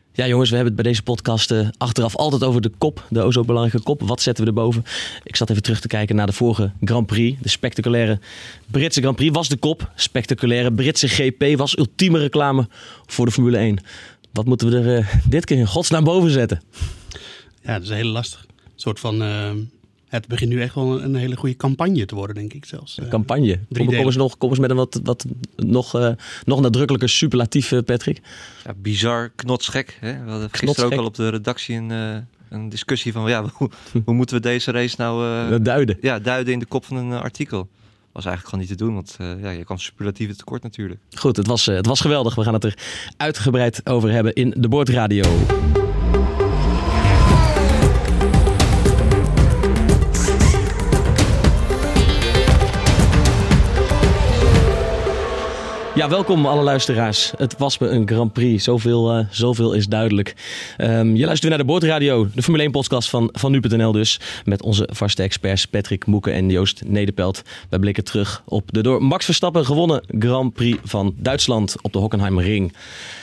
Ja jongens, we hebben het bij deze podcast achteraf altijd over de kop. De o zo belangrijke kop. Wat zetten we erboven? Ik zat even terug te kijken naar de vorige Grand Prix. De spectaculaire Britse Grand Prix was de kop. Spectaculaire Britse GP was ultieme reclame voor de Formule 1. Wat moeten we er dit keer in godsnaam boven zetten? Ja, dat is heel lastig. Een soort van... Het begint nu echt wel een hele goede campagne te worden, denk ik zelfs. Een campagne? Kom eens met een wat nog nadrukkelijker superlatief, Patrick. Ja, bizar, knotsgek. Hè? We hadden gisteren ook al op de redactie een discussie van... Ja, hoe moeten we deze race nou... duiden? Ja, duiden in de kop van een artikel. Was eigenlijk gewoon niet te doen, want je kan superlatieve tekort natuurlijk. Goed, het was geweldig. We gaan het er uitgebreid over hebben in de Boordradio. Ja, welkom alle luisteraars. Het was me een Grand Prix. Zoveel is duidelijk. Je luistert weer naar de Boordradio, de Formule 1 podcast van nu.nl dus. Met onze vaste experts Patrick Moeken en Joost Nederpelt. Wij blikken terug op de door Max Verstappen gewonnen Grand Prix van Duitsland op de Hockenheimring.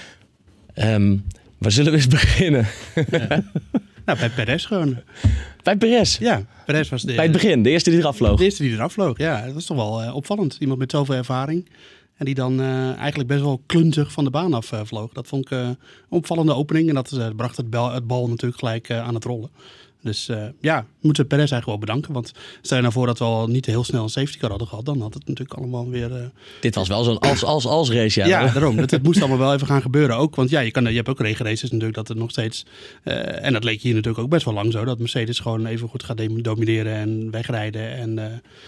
Waar zullen we eens beginnen? Nou, bij Perez gewoon. Bij Perez? Ja, Perez was bij het begin, de eerste die eraf vloog. De eerste die eraf vloog, ja. Dat was toch wel opvallend. Iemand met zoveel ervaring. En die dan eigenlijk best wel klunzig van de baan af vloog. Dat vond ik een opvallende opening. En dat bracht het bal natuurlijk gelijk aan het rollen. Dus moeten we Perez eigenlijk wel bedanken. Want stel je nou voor dat we al niet heel snel een safety car hadden gehad. Dan had het natuurlijk allemaal weer... Dit was wel zo'n als race. Ja, daarom. Het moest allemaal wel even gaan gebeuren ook. Want ja, je hebt ook regenraces natuurlijk dat het nog steeds... en dat leek hier natuurlijk ook best wel lang zo. Dat Mercedes gewoon even goed gaat domineren en wegrijden.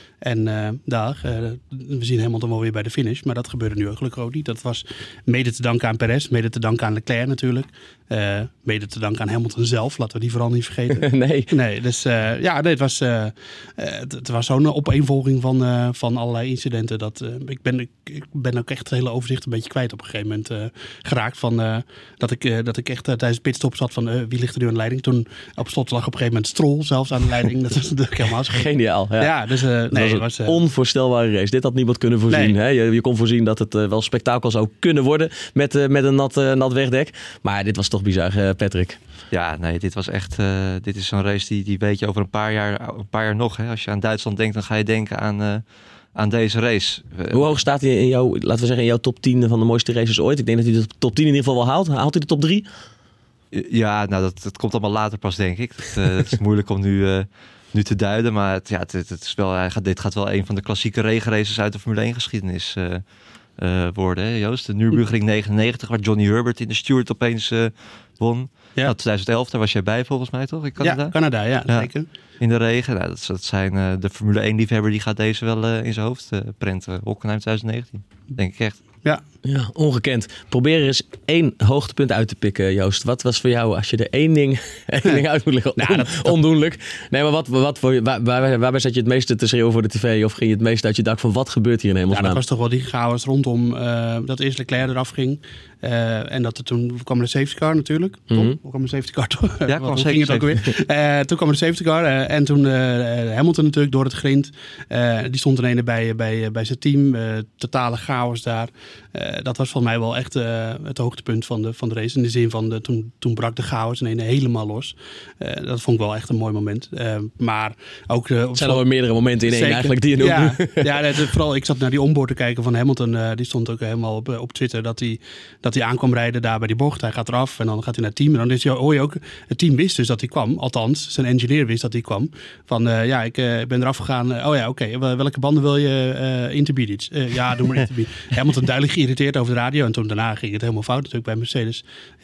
We zien Hamilton wel weer bij de finish. Maar dat gebeurde nu ook gelukkig ook niet. Dat was mede te danken aan Perez. Mede te danken aan Leclerc natuurlijk. Mede te danken aan Hamilton zelf. Laten we die vooral niet vergeten. Nee, dus het was zo'n opeenvolging van allerlei incidenten. Dat ik ben ook echt het hele overzicht een beetje kwijt op een gegeven moment geraakt. Dat ik echt tijdens de pitstop zat van wie ligt er nu aan de leiding. Toen op slot lag op een gegeven moment Stroll zelfs aan de leiding. Dat was natuurlijk helemaal geniaal. Ja, dus het was een onvoorstelbare race. Dit had niemand kunnen voorzien. Nee. Hè? Je kon voorzien dat het wel spektakel zou kunnen worden met een nat wegdek. Maar dit was toch bizar, Patrick. Ja, nee, dit was echt... dit is zo'n race die weet je over een paar jaar nog. Hè? Als je aan Duitsland denkt, dan ga je denken aan deze race. Hoe hoog staat hij in jouw top 10 van de mooiste races ooit? Ik denk dat hij de top 10 in ieder geval wel haalt. Haalt hij de top 3? Ja, nou dat komt allemaal later pas, denk ik. Het is moeilijk om nu te duiden. Maar het is wel, dit gaat wel een van de klassieke regenraces uit de Formule 1 geschiedenis worden. Hè, Joost? De Nürburgring 99, waar Johnny Herbert in de Stewart opeens won. Ja. Nou, 2011, daar was jij bij volgens mij, toch? In Canada? Ja, Canada, ja, zeker. In de regen. Nou, dat zijn de Formule 1 liefhebber, die gaat deze wel in zijn hoofd prenten. Hockenheim 2019, denk ik echt. Ja, ongekend. Probeer er eens 1 hoogtepunt uit te pikken, Joost. Wat was voor jou, als je er één ding uit moet leggen? Ondoenlijk. Nee, maar waarbij zat je het meeste te schreeuwen voor de tv? Of ging je het meeste uit je dak van wat gebeurt hier in hemelsnaam? Ja, dat was toch wel die chaos rondom dat eerst Leclerc eraf ging. En dat toen kwam de safety car natuurlijk. Toen kwam de safety car toch? Ja, hoe ging het ook weer? Toen kwam de safety car. En toen Hamilton natuurlijk door het grind. Die stond ineens bij zijn team. Totale chaos daar. Dat was volgens mij wel echt het hoogtepunt van de race. In de zin van, toen brak de chaos ineens helemaal los. Dat vond ik wel echt een mooi moment. Maar ook... het zijn alweer meerdere momenten in één eigenlijk die je noemt. Ja, vooral ik zat naar die onboard te kijken van Hamilton. Die stond ook helemaal op Twitter dat hij aankwam rijden daar bij die bocht. Hij gaat eraf en dan gaat hij naar het team. En dan hoor je ook, het team wist dus dat hij kwam. Althans, zijn engineer wist dat hij kwam. Van, ik ben eraf gegaan. Oké. Welke banden wil je interbieden? Ja, doe maar interbieden. Hamilton duidelijk geïrriteerd over de radio. En toen daarna ging het helemaal fout natuurlijk bij Mercedes.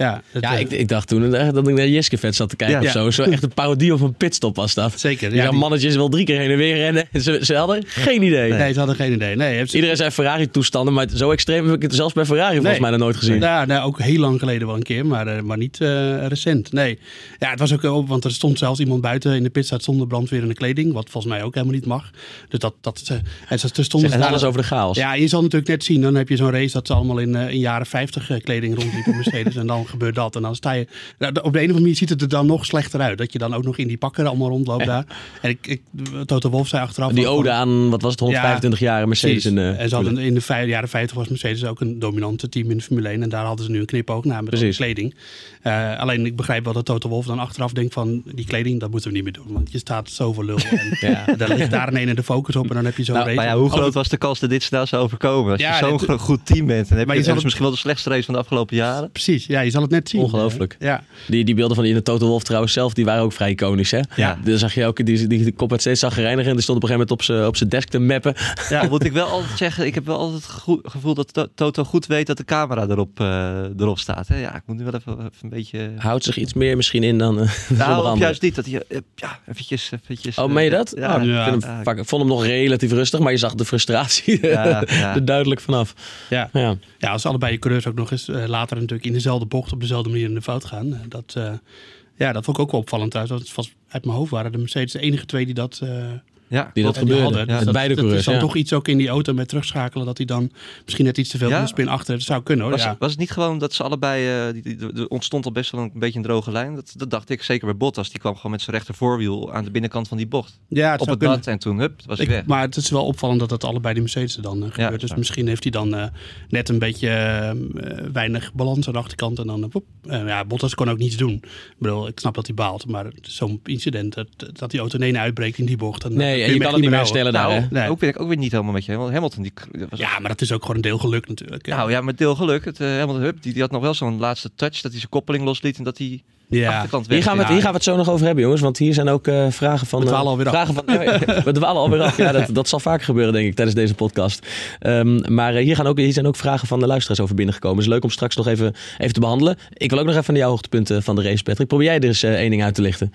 Ik dacht toen dat ik naar Jiske-vet zat te kijken of zo. Zo echt een parodie of een pitstop was dat. Zeker. Die mannetjes wel 3 keer heen en weer rennen. Ze hadden geen idee. Nee, ze hadden geen idee. Nee, iedereen zei Ferrari-toestanden, maar zo extreem heb ik het zelfs bij Ferrari volgens mij nog nooit gezien. Ja, ook heel lang geleden wel een keer, maar niet recent. Nee. Ja, het was ook want er stond zelfs iemand buiten in de pitstraat zonder brandweer in de kleding, wat volgens mij ook helemaal niet mag. Dus er stond alles over de chaos. Ja, je zal natuurlijk net zien, dan heb je zo'n race dat ze allemaal in jaren 50 kleding rondliepen, Mercedes. En dan gebeurt dat. En dan sta je... Op de een of andere manier ziet het er dan nog slechter uit. Dat je dan ook nog in die pakken allemaal rondloopt daar. En Toto Wolff zei achteraf... Die ode aan, wat was het, 125 jaar Mercedes. En ze hadden in de jaren 50 was Mercedes ook een dominante team in de Formule 1. En daar hadden ze nu een knipoog naar met de kleding. Alleen ik begrijp wel dat Toto Wolff dan achteraf denkt van... die kleding, dat moeten we niet meer doen. Want je staat zoveel lul. En daar ligt daar ineens de focus op. En dan heb je zo'n race. Maar hoe groot was de kans dat dit snel zou overkomen? Als je zo'n goed team bent. Dan heb je misschien wel de slechtste race van de afgelopen jaren. Precies, ja, je zal het net zien. Ongelooflijk. Die beelden van in de Toto Wolff trouwens zelf, die waren ook vrij iconisch. Hè? Ja. Dan zag je ook, die kop werd steeds zagrijniger. En die stond op een gegeven moment op zijn desk te mappen. Ja, moet ik wel altijd zeggen, ik heb wel altijd het gevoel dat Toto goed weet dat de camera erop staat. Hè? Ja, ik moet nu wel even een beetje... Houdt zich iets meer misschien in dan nou, juist niet. Dat hij eventjes... Oh, meen je dat? Ja, ik vond hem nog relatief rustig, maar je zag de frustratie er duidelijk vanaf. Ja, als allebei je coureurs ook nog eens later natuurlijk in dezelfde bocht op dezelfde manier in de fout gaan. Dat vond ik ook wel opvallend trouwens. Dat was, uit mijn hoofd waren de Mercedes de enige twee die dat... die dat gebeurde. Ja, dus beide coureurs. Er is dan toch iets ook in die auto met terugschakelen dat hij dan misschien net iets te veel in de spin achter heeft. Dat zou kunnen hoor. Was het niet gewoon dat ze allebei, er ontstond al best wel een beetje een droge lijn. Dat dacht ik, zeker bij Bottas. Die kwam gewoon met zijn rechtervoorwiel aan de binnenkant van die bocht. Ja, het op het mat en toen was hij weg. Maar het is wel opvallend dat allebei die Mercedes dan gebeurt. Dus misschien heeft hij dan net een beetje weinig balans aan de achterkant. En dan Bottas kon ook niets doen. Ik snap dat hij baalt. Maar zo'n incident, dat die auto ineens uitbreekt in die bocht. Dan en je kan het niet meer herstellen daar. Nee. Ook ben ik ook weer niet helemaal met je. Hamilton, maar dat is ook gewoon een deel geluk natuurlijk. Nou ja, met deel geluk. Hamilton die had nog wel zo'n laatste touch, dat hij zijn koppeling losliet en dat hij achterkant weg. Hier gaan we het zo nog over hebben, jongens. Want hier zijn ook vragen van... We dwalen alweer af. We dwalen alweer af. Ja, dat zal vaker gebeuren, denk ik, tijdens deze podcast. Maar hier zijn ook vragen van de luisteraars over binnengekomen. Het is leuk om straks nog even te behandelen. Ik wil ook nog even naar jouw hoogtepunten van de race, Patrick. Probeer jij er eens één ding uit te lichten?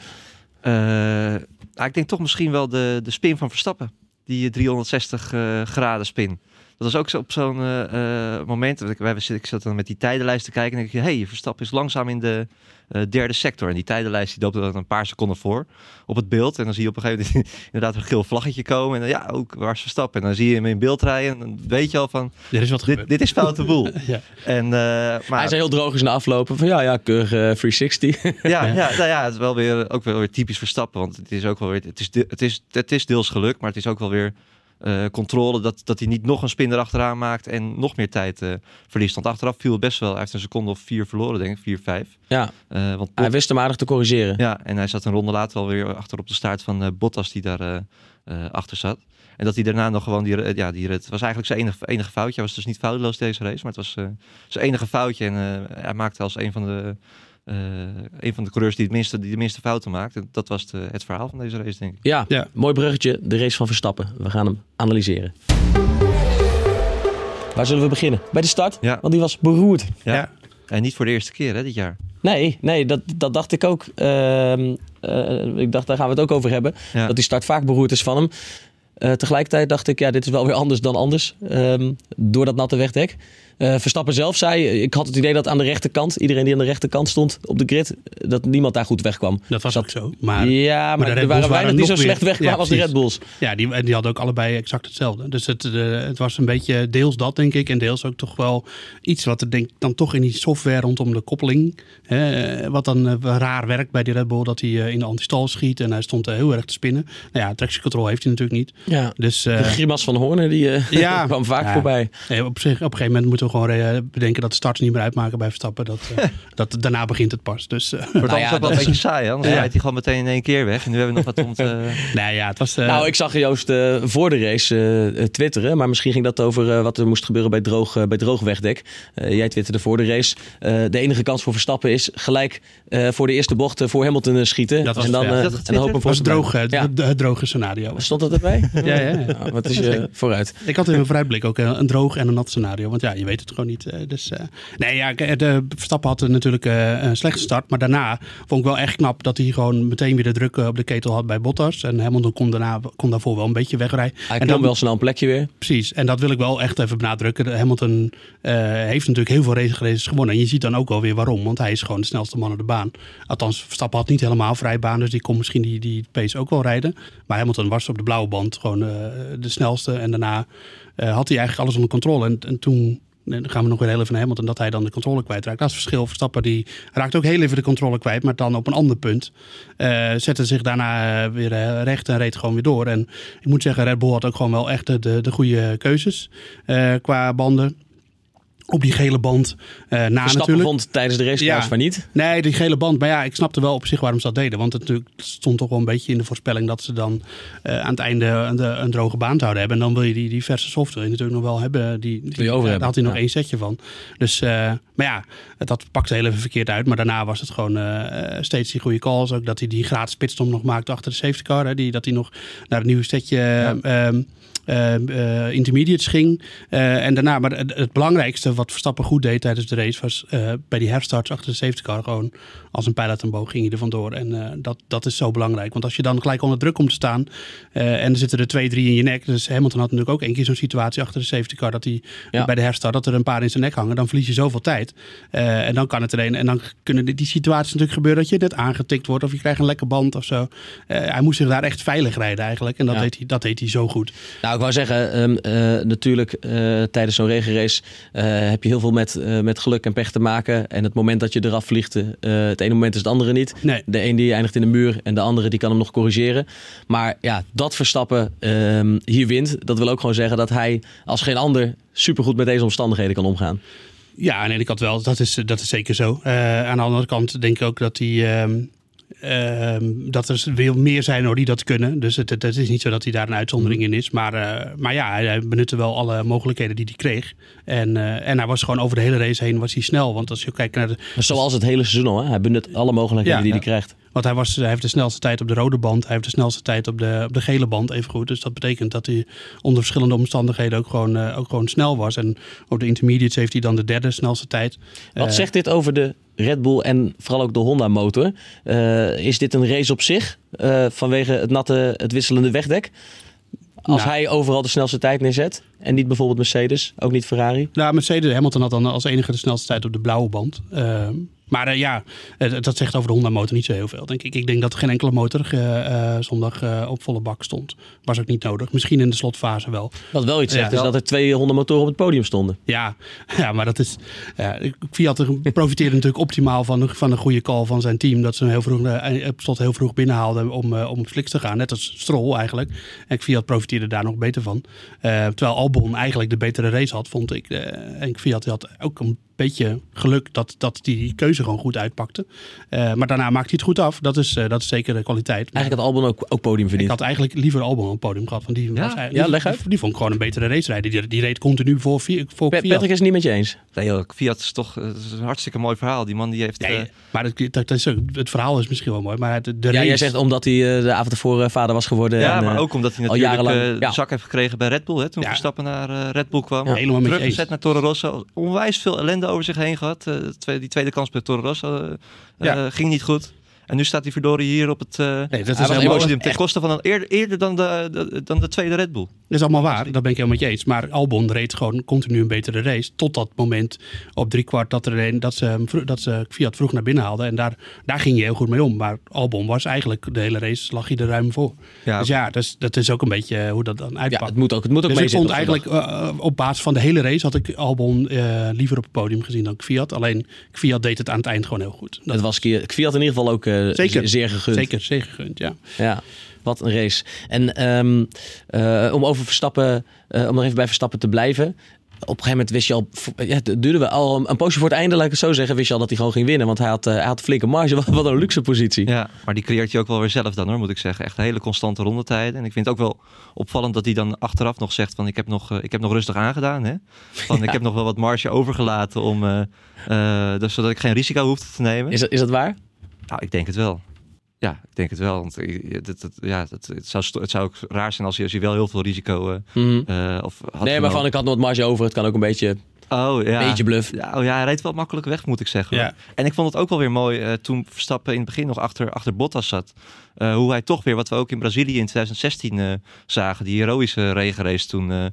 Ik denk toch misschien wel de spin van Verstappen. Die 360 graden spin. Dat was ook zo op zo'n moment. Ik zat dan met die tijdenlijst te kijken. En denk je, Verstappen is langzaam in de derde sector. En die tijdenlijst die loopt er een paar seconden voor op het beeld. En dan zie je op een gegeven moment inderdaad een geel vlaggetje komen. En dan, ook waar is Verstappen? En dan zie je hem in beeld rijden. En dan weet je al van, dit is foute boel. Ja. Maar hij is heel droog in de aflopen. Van keurig 360. Het is wel weer typisch Verstappen. Want het is ook wel weer, het is deels geluk, maar het is ook wel weer controle dat hij niet nog een spin erachteraan maakt en nog meer tijd verliest. Want achteraf viel het best wel. Hij heeft een seconde of 4 verloren, denk ik. 4, 5. Ja, want hij wist hem aardig te corrigeren. Ja, en hij zat een ronde later alweer achter op de staart van Bottas die daar achter zat. En dat hij daarna nog gewoon het was eigenlijk zijn enige foutje. Hij was dus niet foutloos deze race, maar het was zijn enige foutje. En hij maakte als een van de coureurs die de minste fouten maakt. En dat was het verhaal van deze race, denk ik. Ja, mooi bruggetje. De race van Verstappen. We gaan hem analyseren. Waar zullen we beginnen? Bij de start? Ja. Want die was beroerd. Ja. En niet voor de eerste keer dit jaar. Nee, dat dacht ik ook. Ik dacht, daar gaan we het ook over hebben. Ja. Dat die start vaak beroerd is van hem. Tegelijkertijd dacht ik, dit is wel weer anders dan anders. Door dat natte wegdek. Verstappen zelf zei, ik had het idee dat aan de rechterkant, iedereen die aan de rechterkant stond op de grid, dat niemand daar goed wegkwam. Dat was ook zo. Maar er waren weinig die zo slecht wegkwamen als de Red Bulls. Ja, die hadden ook allebei exact hetzelfde. Dus het was een beetje deels dat, denk ik. En deels ook toch wel iets wat er dan toch in die software rondom de koppeling. Wat dan raar werkt bij die Red Bull. Dat hij in de antistal schiet en hij stond heel erg te spinnen. Nou ja, traction control heeft hij natuurlijk niet. Ja, dus, de grimas van Horner die kwam vaak voorbij. Op een gegeven moment moeten we gewoon bedenken dat de starts niet meer uitmaken bij Verstappen. Dat daarna begint het pas. Dus, wordt anders ook wel een beetje saai. Hè? Anders rijdt hij gewoon meteen in 1 keer weg. En nu hebben we nog wat om te... het was... ik zag Joost voor de race twitteren. Maar misschien ging dat over wat er moest gebeuren bij droog wegdek. Jij twitterde voor de race. De enige kans voor Verstappen is gelijk voor de eerste bocht voor Hamilton schieten. Dat was en dan hopen voor het droge scenario. Stond dat erbij? Ja. Wat is je vooruit? Ik had in mijn vooruitblik ook een droog en een nat scenario. Want je weet het gewoon niet. De Verstappen had natuurlijk een slechte start. Maar daarna vond ik wel echt knap dat hij gewoon meteen weer de druk op de ketel had bij Bottas. En Hamilton kon daarvoor wel een beetje wegrijden. Hij kwam wel snel een plekje weer. Precies. En dat wil ik wel echt even benadrukken. Hamilton heeft natuurlijk heel veel races gewonnen. En je ziet dan ook wel weer waarom. Want hij is gewoon de snelste man op de baan. Althans, Verstappen had niet helemaal vrij baan. Dus die kon misschien die pace ook wel rijden. Maar Hamilton was op de blauwe band gewoon de snelste. En daarna had hij eigenlijk alles onder controle. En toen dan gaan we nog weer heel even naar Hamilton, dat hij dan de controle kwijtraakt. Dat is het verschil. Verstappen die raakt ook heel even de controle kwijt, maar dan op een ander punt. Zette zich daarna weer recht en reed gewoon weer door. En ik moet zeggen, Red Bull had ook gewoon wel echt de goede keuzes qua banden. Op die gele band Verstappen natuurlijk. vond tijdens de race van niet. Nee, die gele band. Maar ja, ik snapte wel op zich waarom ze dat deden. Want het stond toch wel een beetje in de voorspelling dat ze dan aan het einde een droge baan zouden hebben. En dan wil je die verse software natuurlijk nog wel hebben. Daar had hij nog 1 setje van. Dus, maar ja, dat pakte heel even verkeerd uit. Maar daarna was het gewoon steeds die goede calls. Ook dat hij die gratis pitstop nog maakte achter de safety car. Hè, dat hij nog naar een nieuw setje intermediates ging. En daarna, maar het belangrijkste wat Verstappen goed deed tijdens de race was bij die herstarts achter de safety car gewoon als een pijl uit een boog ging hij er vandoor. En dat is zo belangrijk. Want als je dan gelijk onder druk komt te staan en er zitten er 2, 3 in je nek. Dus Hamilton had natuurlijk ook 1 keer zo'n situatie achter de safety car dat hij bij de herstart dat er een paar in zijn nek hangen. Dan verlies je zoveel tijd. En dan kan het er een. En dan kunnen die situaties natuurlijk gebeuren dat je net aangetikt wordt of je krijgt een lekke band of zo. Hij moest zich daar echt veilig rijden eigenlijk. En dat deed hij zo goed. Nou, ik wou zeggen, natuurlijk tijdens zo'n regenrace heb je heel veel met geluk en pech te maken. En het moment dat je eraf vliegt, het ene moment is het andere niet. Nee. De een die eindigt in de muur en de andere die kan hem nog corrigeren. Maar ja, dat Verstappen hier wint, dat wil ook gewoon zeggen dat hij als geen ander supergoed met deze omstandigheden kan omgaan. Ja, nee, ik had wel. Dat is zeker zo. Aan de andere kant denk ik ook dat hij... dat er veel meer zijn die dat kunnen. Dus het is niet zo dat hij daar een uitzondering in is. Maar ja, hij benutte wel alle mogelijkheden die hij kreeg. En hij was gewoon over de hele race heen was hij snel. Want als je kijkt naar zoals het hele seizoen al. Hè? Hij benut alle mogelijkheden die hij krijgt. Want hij heeft de snelste tijd op de rode band. Hij heeft de snelste tijd op de gele band even goed. Dus dat betekent dat hij onder verschillende omstandigheden ook gewoon snel was. En op de intermediates heeft hij dan de 3e snelste tijd. Wat zegt dit over de Red Bull en vooral ook de Honda motor? Is dit een race op zich vanwege het wisselende wegdek? Als hij overal de snelste tijd neerzet en niet bijvoorbeeld Mercedes, ook niet Ferrari? Nou, Mercedes, Hamilton had dan als enige de snelste tijd op de blauwe band. Maar dat zegt over de Honda motor niet zo heel veel, denk ik. Ik denk dat er geen enkele motor zondag op volle bak stond. Was ook niet nodig. Misschien in de slotfase wel. Wat wel iets zegt is dat er 2 Honda motoren op het podium stonden. Ja, maar dat is... Fiat profiteerde natuurlijk optimaal van een goede call van zijn team. Dat ze hem heel vroeg binnenhaalden om op fliks te gaan. Net als Stroll eigenlijk. En Fiat profiteerde daar nog beter van. Terwijl Albon eigenlijk de betere race had, vond ik. En Fiat had ook een beetje geluk dat die keuze gewoon goed uitpakte. Maar daarna maakt hij het goed af. Dat is zeker de kwaliteit. Eigenlijk had Albon ook podium verdiend. Ik had eigenlijk liever Albon een podium gehad. Want leg uit. Die vond ik gewoon een betere race rijden. Die reed continu voor Fiat. Patrick is het niet met je eens. Nee, Fiat is toch een hartstikke mooi verhaal. Die man die heeft... maar het verhaal is misschien wel mooi. Maar de race... jij zegt omdat hij de avond ervoor vader was geworden. Ja, en, maar ook omdat hij natuurlijk de zak heeft gekregen bij Red Bull. Hè, toen Verstappen naar Red Bull kwam. Helemaal met je eens. Teruggezet naar Toro Rosso. Onwijs veel ellende over zich heen gehad. Die tweede kans bij Toro Rosso ging niet goed. En nu staat hij verdorie hier op het podium ten koste van eerder dan de tweede Red Bull. Dat is allemaal waar, dat ben ik helemaal met je eens. Maar Albon reed gewoon continu een betere race. Tot dat moment op 3/4 dat ze Fiat vroeg naar binnen haalden. En daar ging je heel goed mee om. Maar Albon was eigenlijk de hele race, lag hij er ruim voor. Ja. Dus dat is ook een beetje hoe dat dan uitpakt. Ja, het moet ook dus ik vond eigenlijk op basis van de hele race had ik Albon liever op het podium gezien dan Fiat. Alleen Fiat deed het aan het eind gewoon heel goed. Dat was Fiat in ieder geval ook zeer gegund. Zeker gegund, ja. Wat een race. En om over Verstappen, om nog even bij Verstappen te blijven. Op een gegeven moment wist je al, het duurde al een poosje voor het einde, laat ik het zo zeggen, wist je al dat hij gewoon ging winnen. Want hij had flinke marge, wat een luxe positie. Ja, maar die creëert je ook wel weer zelf dan, hoor, moet ik zeggen. Echt hele constante rondetijden. En ik vind het ook wel opvallend dat hij dan achteraf nog zegt van ik heb nog rustig aangedaan. Hè? Ik heb nog wel wat marge overgelaten om, dus zodat ik geen risico hoefde te nemen. Is dat waar? Nou, ik denk het wel. Ja, ik denk het wel. Want het zou ook raar zijn als je wel heel veel risico maar ik had nog wat marge over. Het kan ook een beetje... beetje bluff. Ja, hij reed wel makkelijk weg, moet ik zeggen. Ja. En ik vond het ook wel weer mooi toen Verstappen in het begin nog achter Bottas zat. Hoe hij toch weer, wat we ook in Brazilië in 2016 zagen, die heroïsche regenrace toen...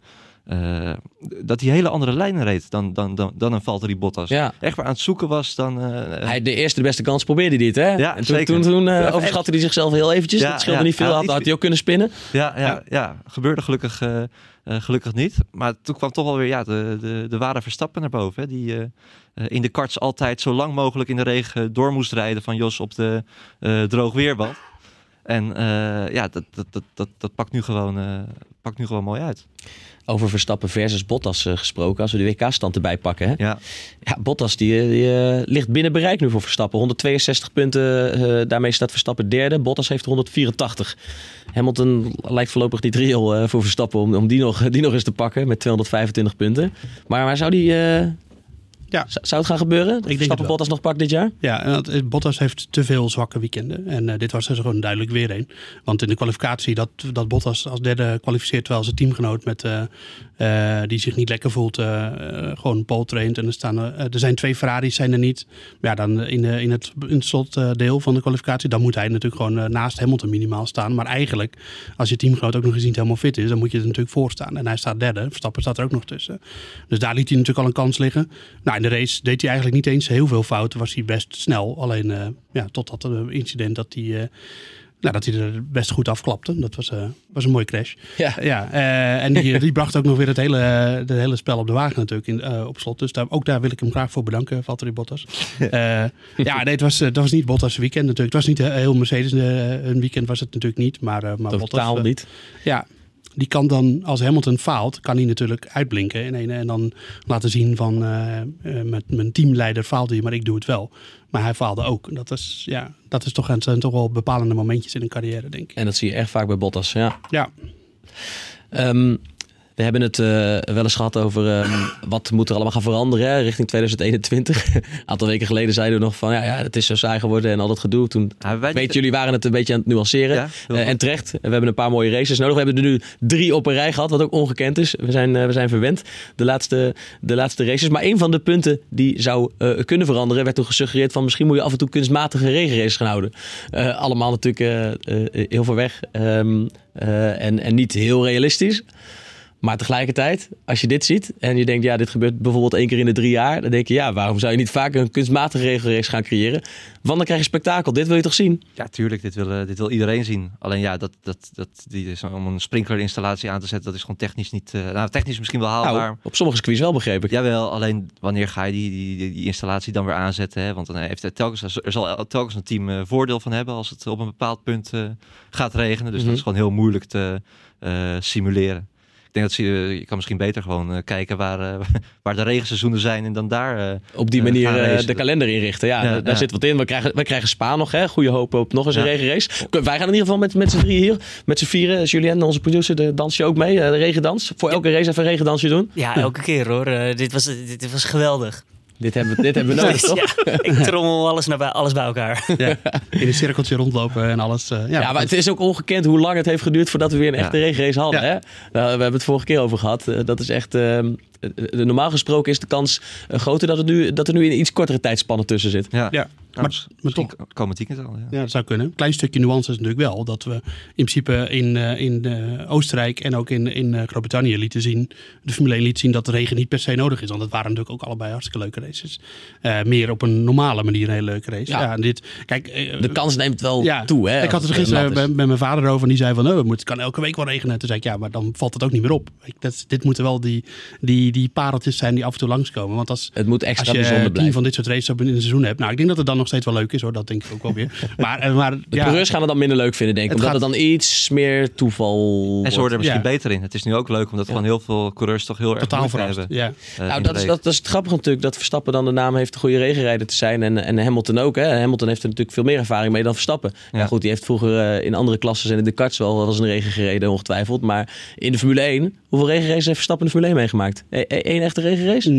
dat hij hele andere lijnen reed dan een Valtteri Bottas. Ja. Echt waar aan het zoeken was dan... Hij de beste kans probeerde hij dit, hè? Ja, en zeker. toen overschatte hij zichzelf heel eventjes. Ja, dat scheelde niet veel, had hij ook kunnen spinnen. Ja, gebeurde gelukkig niet. Maar toen kwam toch wel weer de ware Verstappen naar boven. Hè, die in de karts altijd zo lang mogelijk in de regen door moest rijden van Jos op de droog weerband. En dat pakt nu gewoon mooi uit. Over Verstappen versus Bottas gesproken, als we de WK-stand erbij pakken. Hè? Ja, Bottas die ligt binnen bereik nu voor Verstappen. 162 punten, daarmee staat Verstappen derde. Bottas heeft 184. Hamilton lijkt voorlopig niet reëel voor Verstappen om die nog eens te pakken met 225 punten. Maar zou die... Zou het gaan gebeuren? Dat Verstappen Bottas nog pakt dit jaar? Ja, en Bottas heeft te veel zwakke weekenden. En dit was er gewoon duidelijk weer een. Want in de kwalificatie dat Bottas als derde kwalificeert, terwijl zijn teamgenoot die zich niet lekker voelt, gewoon pole traint. En er zijn 2 Ferraris zijn er niet. Ja, dan in het slotdeel van de kwalificatie, dan moet hij natuurlijk gewoon naast Hamilton minimaal staan. Maar eigenlijk, als je teamgenoot ook nog eens niet helemaal fit is, dan moet je er natuurlijk voor staan. En hij staat derde. Verstappen staat er ook nog tussen. Dus daar liet hij natuurlijk al een kans liggen. Nou, in de race deed hij eigenlijk niet eens heel veel fouten. Was hij best snel. Alleen tot dat incident dat hij er best goed afklapte. Dat was een mooie crash. Ja. En die bracht ook nog weer het hele spel op de wagen natuurlijk op slot. Dus daar wil ik hem graag voor bedanken, Valtteri Bottas. Het was niet Bottas' weekend natuurlijk. Het was niet heel Mercedes een weekend was het natuurlijk niet. Maar Bottas... Totaal niet. Ja. Die kan dan, als Hamilton faalt, kan hij natuurlijk uitblinken. En dan laten zien van, met mijn teamleider faalt hij, maar ik doe het wel. Maar hij faalde ook. Dat is zijn toch wel bepalende momentjes in een carrière, denk ik. En dat zie je echt vaak bij Bottas, ja. Ja. We hebben het wel eens gehad over wat moet er allemaal gaan veranderen richting 2021. Een aantal weken geleden zeiden we nog van het is zo saai geworden en al dat gedoe. Toen jullie waren het een beetje aan het nuanceren. Ja, en terecht. We hebben een paar mooie races nodig. We hebben er nu 3 op een rij gehad, wat ook ongekend is. We zijn verwend de laatste races. Maar een van de punten die zou kunnen veranderen, werd toen gesuggereerd van misschien moet je af en toe kunstmatige regenraces gaan houden. Allemaal natuurlijk heel ver weg en niet heel realistisch. Maar tegelijkertijd, als je dit ziet en je denkt, dit gebeurt bijvoorbeeld 1 keer in de 3 jaar. Dan denk je, waarom zou je niet vaak een kunstmatige regelrace gaan creëren? Want dan krijg je spektakel. Dit wil je toch zien? Ja, tuurlijk. Dit wil iedereen zien. Alleen om een sprinklerinstallatie aan te zetten, dat is gewoon technisch niet... technisch misschien wel haalbaar. Op sommige circuits wel, begreep ik. Jawel, alleen wanneer ga je die installatie dan weer aanzetten? Hè? Want dan heeft er zal telkens een team voordeel van hebben als het op een bepaald punt gaat regenen. Dus dat is gewoon heel moeilijk te simuleren. Ik denk dat je kan misschien beter gewoon kijken waar de regenseizoenen zijn en dan daar op die manier de kalender inrichten. Daar zit wat in. We krijgen Spa nog, hè? Goede hoop op nog eens een regenrace. Wij gaan in ieder geval met z'n 3 hier, met z'n 4. Julien, onze producer, dans je ook mee. De regendans. Voor elke race even een regendansje doen. Ja, elke keer hoor. Dit was geweldig. Dit hebben we nodig, toch? Ja, ik trommel alles bij elkaar. Ja, in een cirkeltje rondlopen en alles. Maar het is ook ongekend hoe lang het heeft geduurd voordat we weer een echte regenrace hadden. Ja. Hè? We hebben het vorige keer over gehad. Dat is echt... normaal gesproken is de kans groter dat er nu in iets kortere tijdspannen tussen zit. Ja. Maar toch komend weekend al. Ja, dat zou kunnen. Een klein stukje nuance is natuurlijk wel dat we in principe in Oostenrijk en ook in Groot-Brittannië lieten zien, de Formule 1 liet zien dat de regen niet per se nodig is. Want het waren natuurlijk ook allebei hartstikke leuke races. Meer op een normale manier een hele leuke race. Ja, de kans neemt wel toe. Hè, ik had het gisteren met mijn vader over en die zei van het kan elke week wel regenen. Toen zei ik maar dan valt het ook niet meer op. Dit moeten wel die pareltjes zijn die af en toe langskomen. Want het moet extra bijzonder blijven. 10 van dit soort races in een seizoen hebt. Nou, ik denk dat het dan nog steeds wel leuk is hoor. Dat denk ik ook wel weer. Maar de coureurs gaan het dan minder leuk vinden, denk ik. Omdat het dan iets meer toeval wordt. En ze worden er misschien beter in. Het is nu ook leuk, omdat gewoon heel veel coureurs toch heel erg moeite hebben. Ja. Dat is het grappige natuurlijk. Dat Verstappen dan de naam heeft de goede regenrijder te zijn. En Hamilton ook. Hè. Hamilton heeft er natuurlijk veel meer ervaring mee dan Verstappen. Ja, goed, die heeft vroeger in andere klassen en in de karts wel eens een regen gereden, ongetwijfeld. Maar in de Formule 1, hoeveel regenraces heeft Verstappen in de Formule 1 meegemaakt? Eén echte regenrace?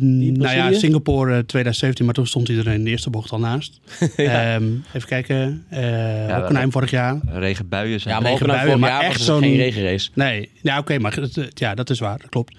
Singapore 2017, maar toen stond hij er in de eerste bocht al naast. Even kijken. Hockenheim vorig jaar. Regenbuien zijn. Maar Hockenheim vorig jaar was dus geen regenrace. Nee, maar dat is waar. Dat klopt.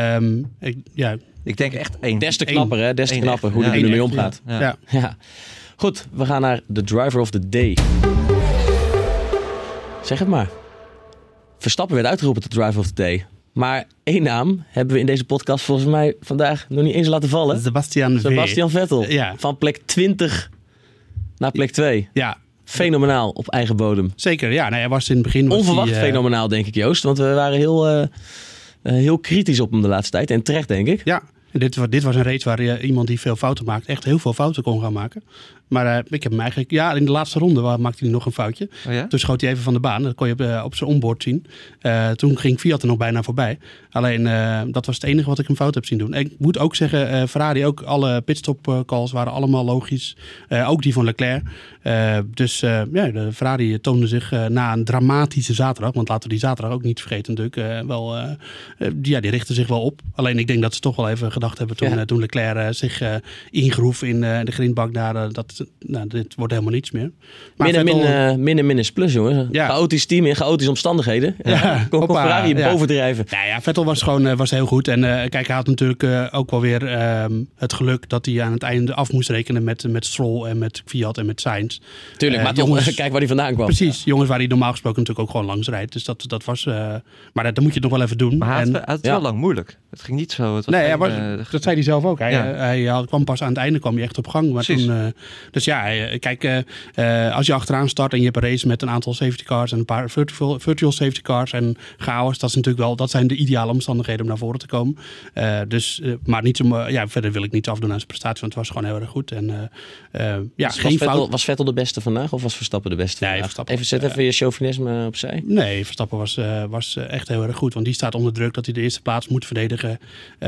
Ik denk echt één. Des te knapper, hè? Des te knapper hoe hij ermee omgaat. Ja. Goed, we gaan naar de driver of the day. Zeg het maar. Verstappen werd uitgeroepen tot driver of the day. Maar 1 naam hebben we in deze podcast volgens mij vandaag nog niet eens laten vallen. Sebastian Vettel. Ja. Van plek 20 naar plek 2. Ja. Fenomenaal op eigen bodem. Zeker, ja. Nee, hij was in het begin... Onverwacht fenomenaal, denk ik, Joost. Want we waren heel kritisch op hem de laatste tijd. En terecht, denk ik. Ja, dit was een race waar iemand die veel fouten maakt... echt heel veel fouten kon gaan maken. Maar ik heb hem eigenlijk... Ja, in de laatste ronde maakte hij nog een foutje. Oh ja? Toen schoot hij even van de baan. Dat kon je op zijn onboard zien. Toen ging Fiat er nog bijna voorbij. Alleen, dat was het enige wat ik hem fout heb zien doen. En ik moet ook zeggen, Ferrari ook. Alle pitstop calls waren allemaal logisch. Ook die van Leclerc. De Ferrari toonde zich na een dramatische zaterdag. Want laten we die zaterdag ook niet vergeten natuurlijk. Die richtte zich wel op. Alleen ik denk dat ze toch wel even gedacht hebben toen Leclerc zich ingroef in de grindbak daar. Dit wordt helemaal niets meer. Maar Min is plus, jongen. Ja. Chaotisch team in chaotische omstandigheden. Kon Ferrari bovendrijven. Nou ja, Vettel was heel goed. En kijk, hij had natuurlijk ook wel weer het geluk dat hij aan het einde af moest rekenen met Stroll en met Fiat en met Sainz. Tuurlijk, maar toch, kijk waar hij vandaan kwam. Precies, jongens waar hij normaal gesproken natuurlijk ook gewoon langs rijdt. Dus dat was... maar dat moet je nog wel even doen. Maar hij had het wel lang moeilijk. Het ging niet zo... Dat zei hij zelf ook. Hij kwam pas aan het einde kwam hij echt op gang. Maar toen, als je achteraan start en je hebt een race met een aantal safety cars en een paar virtual safety cars en chaos, dat zijn de ideale omstandigheden om naar voren te komen. Maar niet verder wil ik niet afdoen aan zijn prestatie, want het was gewoon heel erg goed. En, was Vettel de beste vandaag of was Verstappen de beste vandaag? Even je chauvinisme opzij. Nee, Verstappen was echt heel erg goed, want die staat onder druk dat hij de eerste plaats moet verdedigen.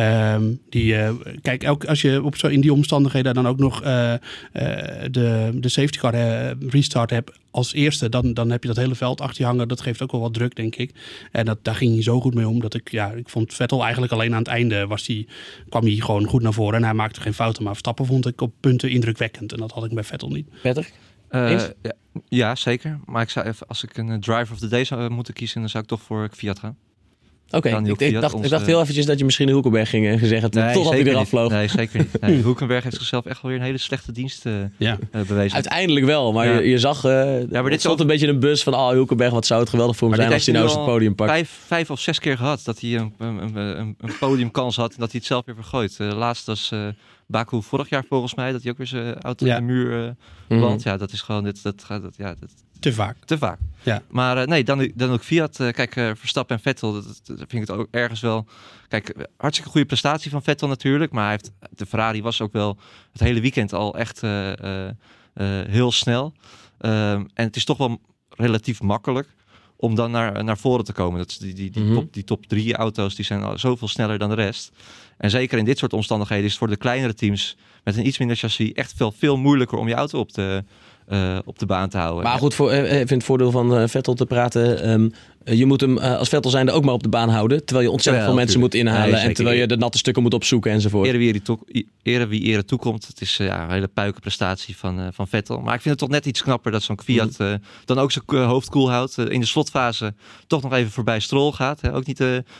Als je in die omstandigheden dan ook nog de safety car restart hebt als eerste, dan heb je dat hele veld achter je hangen. Dat geeft ook wel wat druk, denk ik. En daar ging hij zo goed mee om dat ik vond Vettel eigenlijk alleen aan het einde kwam hij gewoon goed naar voren en hij maakte geen fouten. Maar Verstappen vond ik op punten indrukwekkend en dat had ik bij Vettel niet. Patrick? Ja, zeker. Maar ik zou even, als ik een driver of the day zou moeten kiezen, dan zou ik toch voor Fiat gaan. Oké, ik dacht heel eventjes dat je misschien Hulkenberg ging zeggen totdat hij eraf vloog. Nee, zeker niet. Nee, Hulkenberg heeft zichzelf echt wel weer een hele slechte dienst bewezen. Uiteindelijk wel, maar je zag... maar dit stond een beetje een bus van Hulkenberg, wat zou het geweldig voor hem zijn als hij nou eens het podium pakt. 5 of 6 keer gehad dat hij een podiumkans had en dat hij het zelf weer vergooit. Laatst was Baku vorig jaar volgens mij, dat hij ook weer zijn auto in de muur landt. Ja, dat is gewoon... Te vaak. Te vaak. Ja. Maar dan ook Fiat. Verstappen en Vettel, dat vind ik het ook ergens wel... Kijk, hartstikke goede prestatie van Vettel natuurlijk. Maar de Ferrari was ook wel het hele weekend al echt heel snel. En het is toch wel relatief makkelijk om dan naar voren te komen. Dat is die top 3 auto's, die zijn al zoveel sneller dan de rest. En zeker in dit soort omstandigheden is het voor de kleinere teams met een iets minder chassis echt veel moeilijker om je auto op de baan te houden. Maar goed, even het voordeel van Vettel te praten. Je moet hem als Vettel zijnde ook maar op de baan houden. Terwijl je ontzettend veel mensen moet inhalen. En terwijl je de natte stukken moet opzoeken enzovoort. Ere wie ere toekomt. Het is een hele puikenprestatie van Vettel. Maar ik vind het toch net iets knapper dat zo'n Fiat dan ook zijn hoofd koel houdt. In de slotfase toch nog even voorbij Stroll gaat. Ook niet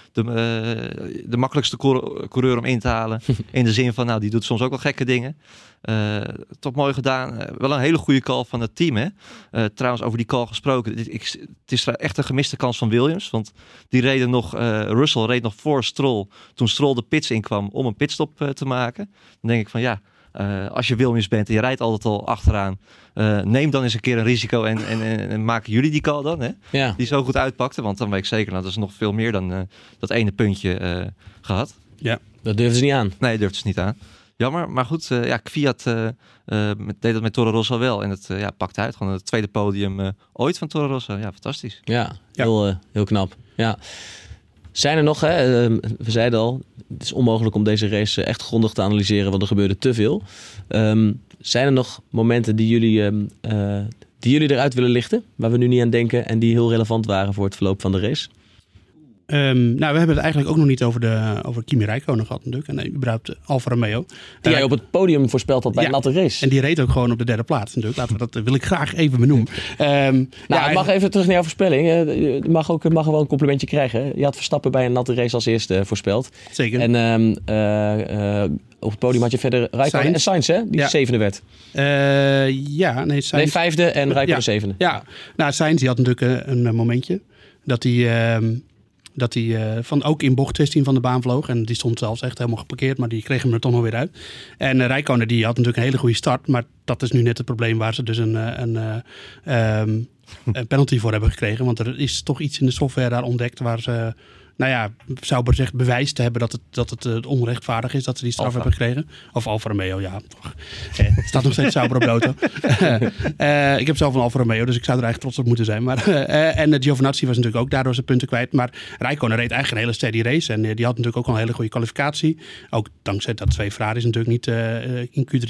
de makkelijkste coureur om in te halen. In de zin van, die doet soms ook wel gekke dingen. Toch mooi gedaan. Wel een hele goede call van het team. Hè? Trouwens, over die call gesproken. Het is echt een gemiste kans van Williams. Want die Russell reed nog voor Stroll. Toen Stroll de pits inkwam om een pitstop te maken. Dan denk ik van als je Williams bent en je rijdt altijd al achteraan. Neem dan eens een keer een risico en maken jullie die call dan. Hè? Ja. Die zo goed uitpakte. Want dan weet ik zeker, dat is nog veel meer dan dat ene puntje gehad. Ja, dat durfden ze niet aan. Nee, dat durfden ze niet aan. Jammer, maar goed, Fiat deed dat met Toro Rosso wel. En het pakte uit. Gewoon het tweede podium ooit van Toro Rosso. Ja, fantastisch. Ja, heel knap. Ja. Zijn er nog, we zeiden al, het is onmogelijk om deze race echt grondig te analyseren, want er gebeurde te veel. Zijn er nog momenten die jullie eruit willen lichten, waar we nu niet aan denken en die heel relevant waren voor het verloop van de race? We hebben het eigenlijk ook nog niet over Kimi Räikkönen gehad natuurlijk. En überhaupt Alfa Romeo. Die jij op het podium voorspeld had bij een natte race. En die reed ook gewoon op de 3e plaats natuurlijk. Dat wil ik graag even benoemen. Ik mag even terug naar jouw voorspelling. Je mag gewoon een complimentje krijgen. Je had Verstappen bij een natte race als eerste voorspeld. Zeker. En op het podium had je verder Räikkönen en Sainz, hè? Die 7e werd. Sainz. 5e en Räikkönen 7e. Ja, Sainz die had natuurlijk een momentje. Dat hij Dat hij ook in bocht 16 van de baan vloog. En die stond zelfs echt helemaal geparkeerd, maar die kregen hem er toch nog weer uit. En Räikkönen die had natuurlijk een hele goede start, maar dat is nu net het probleem waar ze dus een penalty voor hebben gekregen. Want er is toch iets in de software daar ontdekt waar ze, Sauber zegt bewijs te hebben dat het onrechtvaardig is dat ze die straf hebben gekregen. Of Alfa Romeo, ja. Het staat nog steeds Sauber op de auto. Ik heb zelf een Alfa Romeo, dus ik zou er eigenlijk trots op moeten zijn. Maar, en Giovinazzi was natuurlijk ook daardoor zijn punten kwijt. Maar Räikkönen reed eigenlijk een hele steady race. En die had natuurlijk ook al een hele goede kwalificatie. Ook dankzij dat 2 Ferraris natuurlijk niet in Q3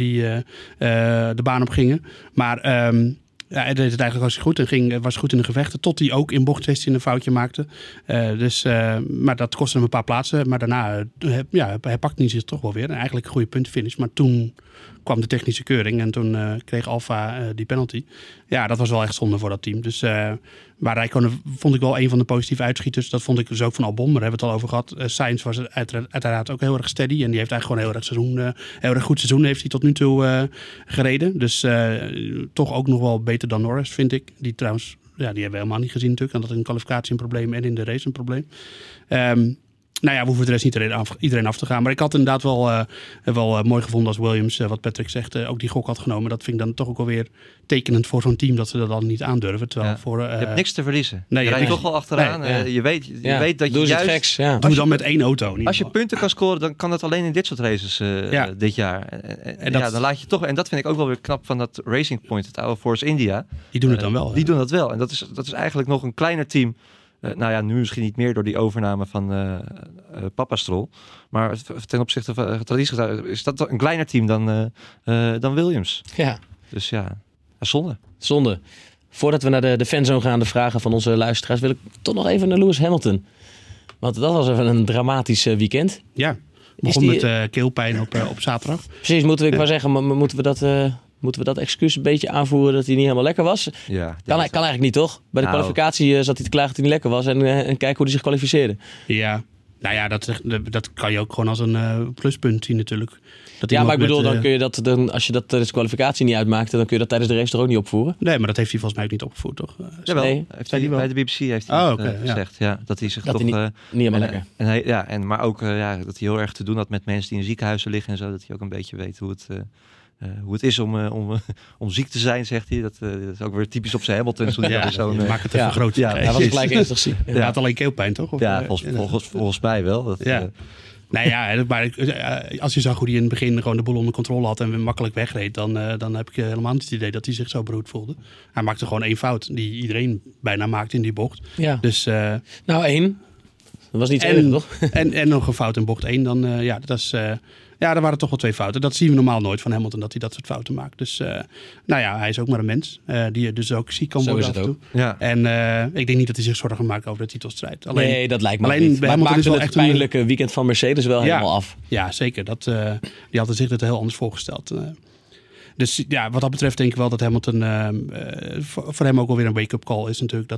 de baan op gingen. Maar hij deed het eigenlijk hartstikke goed en was goed in de gevechten. Tot hij ook in bocht 16 een foutje maakte. Maar dat kostte hem een paar plaatsen. Maar daarna hij pakte hij zich toch wel weer. En eigenlijk een goede puntenfinish. Maar toen kwam de technische keuring. En toen kreeg Alfa die penalty. Ja, dat was wel echt zonde voor dat team. Dus, maar Räikkönen vond ik wel een van de positieve uitschieters. Dat vond ik dus ook van Albon. Daar hebben we het al over gehad. Sainz was uiteraard ook heel erg steady. En die heeft eigenlijk gewoon heel erg goed seizoen heeft hij tot nu toe gereden. Dus toch ook nog wel beter dan Norris, vind ik. Die trouwens, die hebben we helemaal niet gezien natuurlijk. En dat in de kwalificatie een probleem en in de race een probleem. We hoeven de rest niet iedereen af te gaan. Maar ik had inderdaad wel mooi gevonden als Williams, wat Patrick zegt, ook die gok had genomen. Dat vind ik dan toch ook wel weer tekenend voor zo'n team dat ze dat dan niet aandurven. Terwijl je hebt niks te verliezen. Nee, je rijdt toch wel achteraan. Nee. Je weet dat je juist... Geks, doe dan met 1 auto. Als je punten kan scoren, dan kan dat alleen in dit soort races dit jaar. Dan laat je toch... En dat vind ik ook wel weer knap van dat Racing Point, het oude Force India. Die doen het dan wel. Die doen dat wel. En dat is eigenlijk nog een kleiner team. Nu misschien niet meer door die overname van Papa Stroll. Maar ten opzichte van traditie is dat een kleiner team dan Williams. Ja. Dus zonde. Zonde. Voordat we naar de fanzone gaan, de vragen van onze luisteraars, wil ik toch nog even naar Lewis Hamilton. Want dat was even een dramatisch weekend. Ja, begon met keelpijn op zaterdag. Precies, moeten we dat excuus een beetje aanvoeren dat hij niet helemaal lekker was? Ja, kan eigenlijk niet, toch? Bij de kwalificatie zat hij te klagen dat hij niet lekker was en kijken hoe hij zich kwalificeerde. Ja, dat kan je ook gewoon als een pluspunt zien natuurlijk. Maar ik bedoel, dan kun je dat, als je dat tijdens de kwalificatie niet uitmaakte, dan kun je dat tijdens de race toch ook niet opvoeren? Nee, maar dat heeft hij volgens mij ook niet opgevoerd, toch? Jawel, bij de BBC heeft hij gezegd. Ja, dat hij zich dat toch... Niet helemaal lekker. Maar ook dat hij heel erg te doen had met mensen die in ziekenhuizen liggen en zo. Dat hij ook een beetje weet hoe het is om ziek te zijn, zegt hij. Dat is ook weer typisch op zijn Hamilton. Maak het even groot. Ja, hij was gelijk ernstig ziek. Hij had alleen keelpijn, toch? Volgens mij wel. Maar als je zag hoe hij in het begin gewoon de boel onder controle had en makkelijk wegreed, dan heb ik helemaal niet het idee dat hij zich zo beroerd voelde. Hij maakte gewoon 1 fout die iedereen bijna maakte in die bocht. Ja. Dus, 1. Dat was niet erg, toch? En nog een fout in bocht 1, dan dat is... er waren toch wel 2 fouten. Dat zien we normaal nooit van Hamilton, dat hij dat soort fouten maakt. Dus hij is ook maar een mens. Die dus ook ziek kan worden af en toe. Ja. En ik denk niet dat hij zich zorgen maakt over de titelstrijd. Nee, dat lijkt me niet. Maar het maakte het pijnlijke weekend van Mercedes wel helemaal af. Ja, zeker. Die hadden zich dat heel anders voorgesteld. Dus wat dat betreft denk ik wel dat Hamilton voor hem ook alweer een wake-up call is natuurlijk.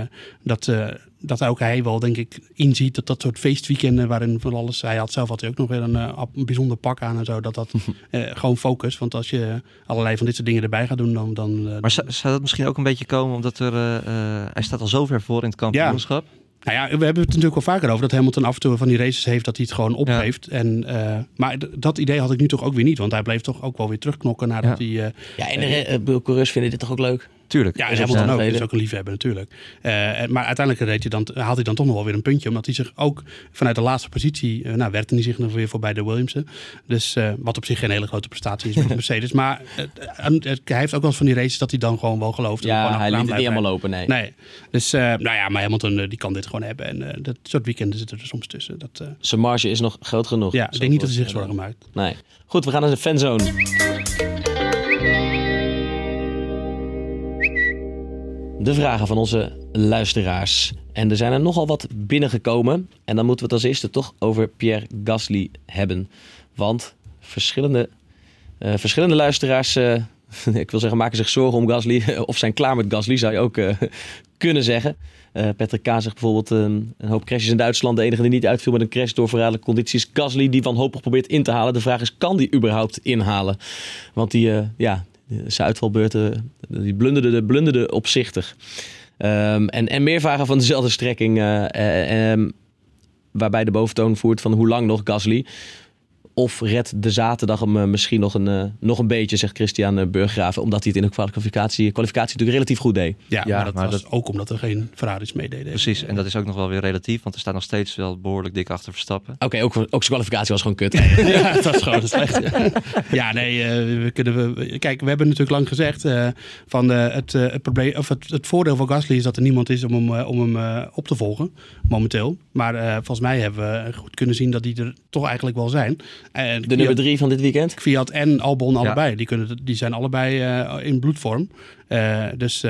Dat ook hij wel, denk ik, inziet dat soort feestweekenden waarin van alles... Hij had ook nog weer een bijzonder pak aan en zo. Dat gewoon focus. Want als je allerlei van dit soort dingen erbij gaat doen, dan... Maar zou dat misschien ook een beetje komen omdat hij staat al zo ver voor in het kampioenschap? Ja. We hebben het natuurlijk al vaker over dat Hamilton af en toe van die races heeft dat hij het gewoon opgeeft. Ja. Maar dat idee had ik nu toch ook weer niet. Want hij bleef toch ook wel weer terugknokken nadat hij... en de coureurs vinden dit toch ook leuk? Tuurlijk. Ja, Hamilton ook. Is ook een liefhebber natuurlijk. Maar uiteindelijk haalt hij dan toch nog wel weer een puntje. Omdat hij zich ook vanuit de laatste positie... werkte hij zich nog weer voorbij de Williamsen. Dus wat op zich geen hele grote prestatie is met Mercedes. Maar hij heeft ook wel eens van die races dat hij dan gewoon wel gelooft. Ja, hij liet het niet helemaal lopen, nee. Dus maar Hamilton die kan dit gewoon hebben. En dat soort weekenden zitten er soms tussen. Zijn marge is nog groot genoeg. Ja, ik denk niet dat hij zich zorgen maakt. Nee. Goed, we gaan naar de fanzone. De vragen van onze luisteraars. En er zijn er nogal wat binnengekomen. En dan moeten we het als eerste toch over Pierre Gasly hebben. Want verschillende luisteraars... ik wil zeggen, maken zich zorgen om Gasly. Of zijn klaar met Gasly, zou je ook kunnen zeggen. Patrick K. zegt bijvoorbeeld een hoop crashes in Duitsland. De enige die niet uitviel met een crash door verraderlijke condities. Gasly die wanhopig probeert in te halen. De vraag is, kan die überhaupt inhalen? Want zijn uitvalbeurten, die blunderde opzichtig. En meer vragen van dezelfde strekking. Waarbij de boventoon voert van hoe lang nog Gasly. Of redt de zaterdag hem misschien nog een beetje, zegt Christian Burggraven. Omdat hij het in de kwalificatie natuurlijk relatief goed deed. Ja, maar dat was ook omdat er geen Ferraris meededen. Precies, en dat is ook nog wel weer relatief. Want er staat nog steeds wel behoorlijk dik achter Verstappen. Oké, ook zijn kwalificatie was gewoon kut. Ja, het was gewoon slecht. Ja, nee, kijk, we hebben natuurlijk lang gezegd van het probleem, of het voordeel van Gasly is dat er niemand is om hem op te volgen, momenteel. Maar volgens mij hebben we goed kunnen zien dat die er toch eigenlijk wel zijn. De nummer 3 van dit weekend? Kvyat en Albon allebei. Die zijn allebei in bloedvorm. Dus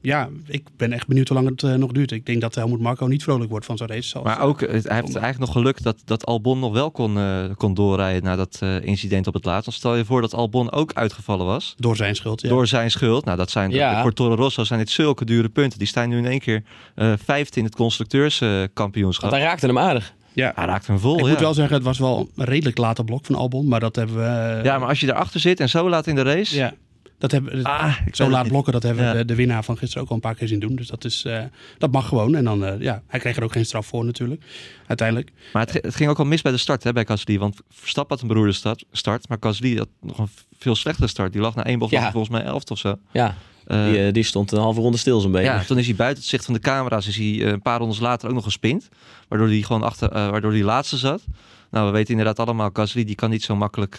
ik ben echt benieuwd hoe lang het nog duurt. Ik denk dat Helmut Marko niet vrolijk wordt van zo'n race. Maar ook, hij heeft eigenlijk nog geluk dat Albon nog wel kon doorrijden na dat incident op het laatst. Dan stel je voor dat Albon ook uitgevallen was. Door zijn schuld, ja. Door zijn schuld. Nou, dat zijn voor Toro Rosso zijn dit zulke dure punten. Die staan nu in één keer 5e in het constructeurskampioenschap. Want hij raakte hem aardig. Ja, hij raakte hem vol. Ik moet wel zeggen, het was wel een redelijk late blok van Albon. Maar dat hebben we... Ja, maar als je daarachter zit en zo laat in de race... Ja. Dat hebben zo laat blokken, dat hebben we de winnaar van gisteren ook al een paar keer zien doen. Dus dat mag gewoon. En dan, hij kreeg er ook geen straf voor natuurlijk, uiteindelijk. Maar het ging ook al mis bij de start bij Gasly. Want Verstappen had een beroerde start. Maar Gasly had nog een veel slechtere start. Die lag na 1 bocht volgens mij 11 of zo. Ja, die stond een halve ronde stil zo'n beetje. Ja, toen is hij buiten het zicht van de camera's. Is hij een paar rondes later ook nog gespind. Waardoor hij gewoon waardoor hij laatste zat. Nou, we weten inderdaad allemaal, Gasly die kan niet zo makkelijk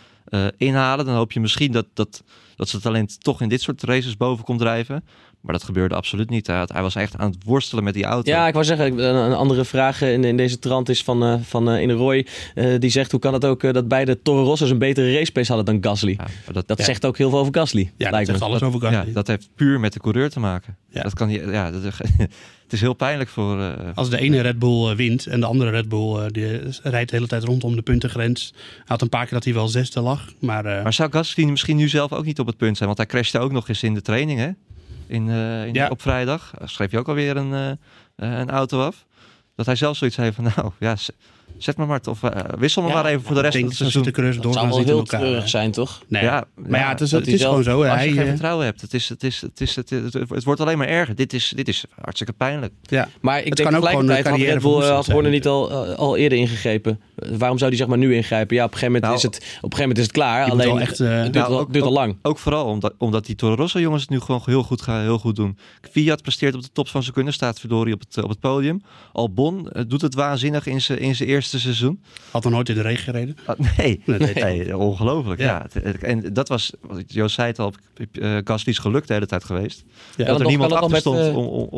inhalen. Dan hoop je misschien dat zijn talent toch in dit soort races boven komt drijven. Maar dat gebeurde absoluut niet. Hij was echt aan het worstelen met die auto. Ja, ik wou zeggen, een andere vraag in deze trant is van Ine Roy. Die zegt, hoe kan het ook dat beide Toro Rosso's een betere race pace hadden dan Gasly? Ja, dat zegt ook heel veel over Gasly. Ja, dat zegt alles over Gasly. Ja, dat heeft puur met de coureur te maken. Ja. Dat kan het is heel pijnlijk voor... Als de ene Red Bull wint en de andere Red Bull die rijdt de hele tijd rondom de puntengrens. Hij had een paar keer dat hij wel 6e lag. Maar zou Gasly misschien nu zelf ook niet op het punt zijn? Want hij crashte ook nog eens in de training, hè? Op vrijdag schreef je ook alweer een auto af. Dat hij zelf zoiets heeft van, zet me maar of wissel me maar even voor de rest van het seizoen. Dat zou wel heel treurig zijn, toch? Nee. Maar het is gewoon zo. Als je geen vertrouwen hebt, het wordt alleen maar erger. Dit is hartstikke pijnlijk. Ja. Maar ik denk tegelijkertijd had Red Bull had Horner niet al eerder ingegrepen. Waarom zou die zeg maar nu ingrijpen? Ja, op een gegeven moment is het klaar. Alleen het duurt al lang. Ook vooral omdat die Toro Rosso jongens het nu gewoon heel goed doen. Kvyat presteert op de top van zijn kunnen, staat verdorie op het podium. Albon doet het waanzinnig in zijn eerste seizoen. Had nog nooit in de regen gereden? Nee, ongelooflijk. Ja. En dat was, Joost zei het al, Gasly's geluk de hele tijd geweest. Ja, dat er niemand achter stond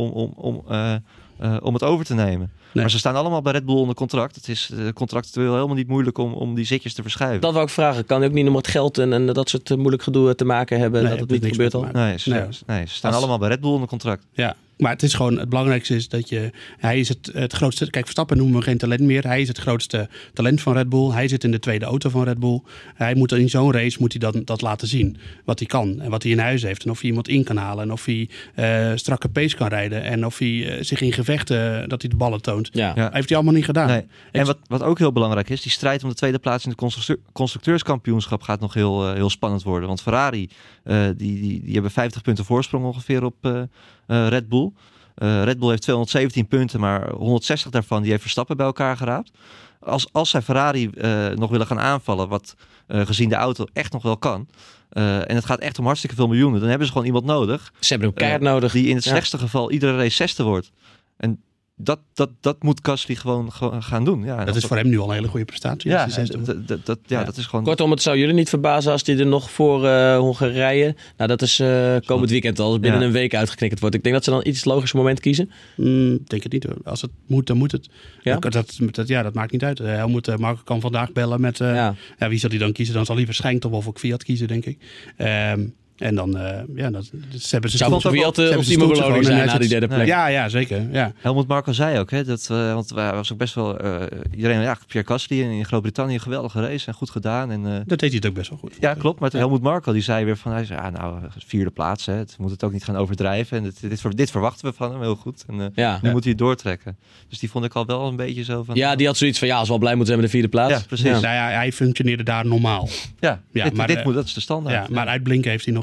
om het over te nemen. Nee. Maar ze staan allemaal bij Red Bull onder contract. Het is contractueel helemaal niet moeilijk om die zitjes te verschuiven. Dat wou ik vragen. Kan je ook niet nog met geld en dat soort moeilijk gedoe te maken hebben? Nee, dat het niet gebeurt al? Nee, ze staan allemaal bij Red Bull onder contract. Ja. Maar het is gewoon, het belangrijkste is dat hij is het grootste, kijk, Verstappen noemen we geen talent meer. Hij is het grootste talent van Red Bull. Hij zit in de tweede auto van Red Bull. Hij moet in zo'n race moet hij dat laten zien. Wat hij kan en wat hij in huis heeft. En of hij iemand in kan halen. En of hij strakke pace kan rijden. En of hij zich in gevechten, dat hij de ballen toont. Ja. Heeft hij allemaal niet gedaan. Nee. En wat ook heel belangrijk is, die strijd om de tweede plaats in het constructeurskampioenschap gaat nog heel spannend worden. Want Ferrari, die hebben 50 punten voorsprong ongeveer op Red Bull. Red Bull heeft 217 punten, maar 160 daarvan die heeft Verstappen bij elkaar geraapt. Als zij Ferrari nog willen gaan aanvallen, wat gezien de auto echt nog wel kan, en het gaat echt om hartstikke veel miljoenen, dan hebben ze gewoon iemand nodig. Ze hebben een keihard nodig. Die in het slechtste geval iedere race 6e wordt. En dat moet Gasly gewoon gaan doen. Ja, dat is voor hem nu al een hele goede prestatie. Dat is gewoon... Kortom, het zou jullie niet verbazen als hij er nog voor Hongarije... Nou, dat is komend weekend al, binnen een week uitgeknikkerd wordt. Ik denk dat ze dan iets logischer moment kiezen. Denk het niet hoor. Als het moet, dan moet het. Ja? Dat maakt niet uit. Marco kan vandaag bellen met... wie zal hij dan kiezen? Dan zal hij waarschijnlijk toch wel voor Kvyat kiezen, denk ik. En dan, ze hebben ze zou Kvyat ultieme beloning zijn na die derde plek. Ja, zeker. Ja. Helmut Marko zei ook, hè, want hij was ook best wel... iedereen, Pierre Gasly in Groot-Brittannië, een geweldige race en goed gedaan. En, dat deed hij het ook best wel goed. Ja, klopt. Maar Helmut Marko die zei weer van, hij zei, 4e plaats, hè, het moet het ook niet gaan overdrijven. En dit verwachten we van hem heel goed. En nu moet hij het doortrekken. Dus die vond ik al wel een beetje zo van... Ja, die had zoiets van, als we wel blij moeten zijn met de 4e plaats. Ja, precies. Ja. Hij functioneerde daar normaal. Dat is de standaard. Ja, maar uitblinken heeft hij nog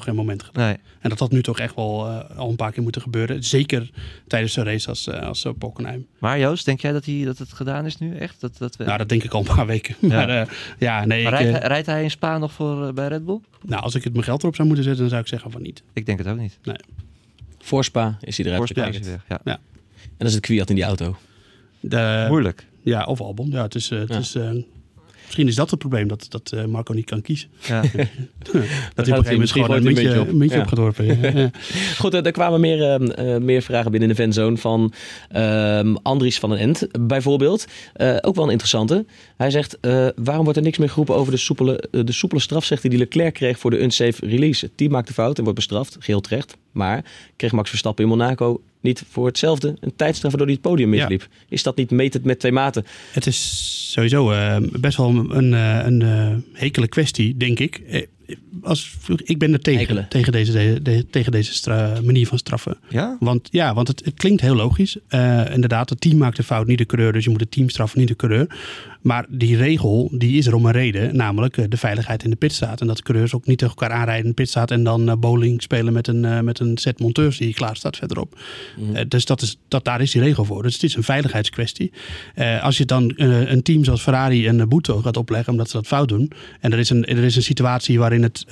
nog geen moment gedaan. Nee. En dat had nu toch echt wel al een paar keer moeten gebeuren. Zeker tijdens de race als Bockenheim. Maar Joost, denk jij dat het gedaan is nu echt? Nou, dat denk ik al een paar weken. Ja. Maar Rijdt hij in Spa nog voor bij Red Bull? nou, als ik het mijn geld erop zou moeten zetten, dan zou ik zeggen van niet. Ik denk het ook niet. Voor Spa is hij eruit Voor Spa is gekeken. hij weg, ja. En dan zit Kwiat in die auto. Moeilijk. Ja, of Albon. Ja, het is, misschien is dat het probleem, dat Marco niet kan kiezen. Ja. Dat hij op een gegeven moment misschien gewoon gooit hij een een muntje Ja. op gaat dorpen. Ja. Goed, er kwamen meer vragen binnen de fanzone van Andries van den End bijvoorbeeld. Ook wel een interessante. Hij zegt, waarom wordt er niks meer geroepen over de soepele straf, zegt hij, die Leclerc kreeg voor de unsafe release. Het team maakte fout en wordt bestraft, geheel terecht. Maar kreeg Max Verstappen in Monaco niet voor hetzelfde een tijdstraf waardoor hij het podium misliep. Is dat niet meten met twee maten? Het is sowieso best wel een hekele kwestie, denk ik. Ik ben er tegen deze manier van straffen. Ja? Want het klinkt heel logisch. Inderdaad, het team maakt de fout, niet de coureur. Dus je moet het team straffen, niet de coureur. Maar die regel, die is er om een reden. Namelijk de veiligheid in de pitstraat. En dat de coureurs ook niet tegen elkaar aanrijden in de pitstraat. En dan bowling spelen met een set monteurs die klaar staat verderop. Dus daar is die regel voor. Dus het is een veiligheidskwestie. Als je dan een team zoals Ferrari een boete gaat opleggen omdat ze dat fout doen. En er is een situatie waarin het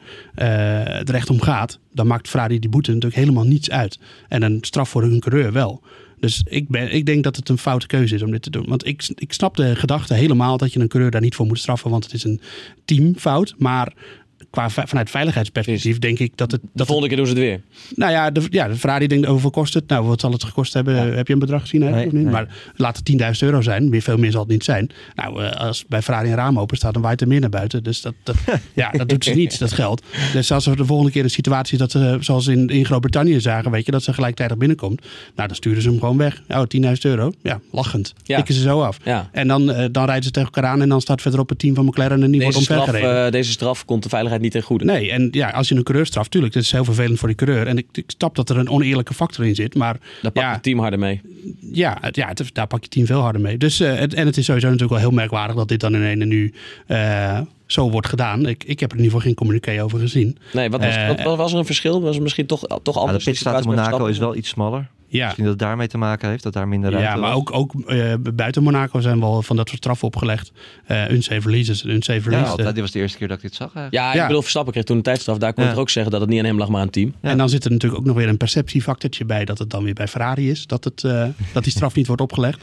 er echt om gaat. Dan maakt Ferrari die boete natuurlijk helemaal niets uit. En een straf voor hun coureur wel. Dus ik denk dat het een foute keuze is om dit te doen. Want ik snap de gedachte helemaal dat je een coureur daar niet voor moet straffen. Want het is een teamfout. Maar vanuit veiligheidsperspectief denk ik dat het... De volgende keer doen ze het weer. Nou ja, de Ferrari denkt, hoeveel kost het? Nou, wat zal het gekost hebben? Ja. Heb je een bedrag gezien? Nee, Of niet? nee. Maar laat het €10.000 zijn. Weer veel meer zal het niet zijn. Nou, als bij Ferrari een raam open staat, dan waait er meer naar buiten. Dus dat doet ze niet, dat geld. Dus als er de volgende keer een situatie is dat ze, zoals in Groot-Brittannië zagen, weet je, dat ze gelijktijdig binnenkomt. Nou, dan sturen ze hem gewoon weg. Oh, €10.000. Ja, lachend. Ja. Tikken ze zo af. Ja. En dan rijden ze tegen elkaar aan en dan staat verderop het team van McLaren en die wordt omvergereden. Deze straf komt de veiligheid niet ten goede. Nee, en ja, als je een coureur straft, tuurlijk, dat is heel vervelend voor die coureur. En ik snap dat er een oneerlijke factor in zit, maar Daar pakt het team harder mee. daar pak je team veel harder mee. Dus, het is sowieso natuurlijk wel heel merkwaardig dat dit dan in ene nu zo wordt gedaan. Ik heb er in ieder geval geen communiqué over gezien. Nee, wat was er een verschil? Was er misschien toch De anders? pitstraat in Monaco is wel iets smaller. Ja. Misschien dat het daarmee te maken heeft, dat daar minder ruimte Ja, maar was. ook buiten Monaco zijn wel van dat soort straffen opgelegd. Unsafe releases. Dit was de eerste keer dat ik dit zag eigenlijk. Ja, ik bedoel, Verstappen kreeg toen een tijdstraf. Daar kon je toch ook zeggen dat het niet aan hem lag, maar aan het team. En dan zit er natuurlijk ook nog weer een perceptiefactortje bij dat het dan weer bij Ferrari is. Dat die straf niet wordt opgelegd.